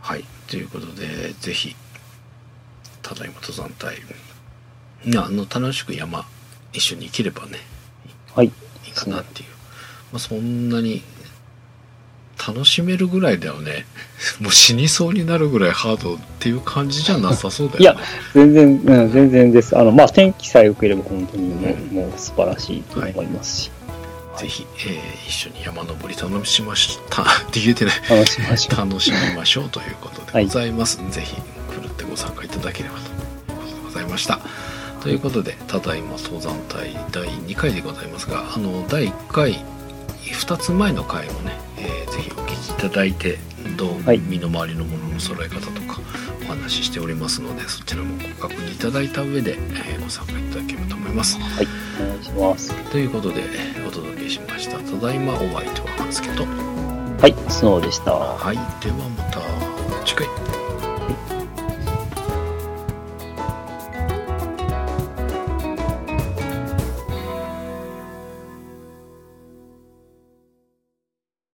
はいということでぜひただいま登山隊いやあの楽しく山一緒に行ければねはい。 いいかなっていう、まあ、そんなに楽しめるぐらいだよねもう死にそうになるぐらいハードっていう感じじゃなさそうだよね。 いや全然、うん、全然です。あのまあ天気さえ良ければ本当にもう、うん、もう素晴らしいと思いますし、 はい、ぜひ、えー、一緒に山登り楽しましたって言えてない楽しみましょう楽しみましょうということでございます、はい、ぜひふるってご参加いただければということでございました。ということでただいま登山隊だいにかいでございますが、あのだいいっかいふたつまえの回もね、えー、ぜひお聞きいただいてどう、はい、身の回りのものの揃え方とかお話ししておりますので、そちらもご確認いただいた上で、えー、ご参加いただければと思います。 はい、お願いします。 ということでお届けしました。ただいまお相手は半助と、 はい、スノーでした。 はい、ではまた次回。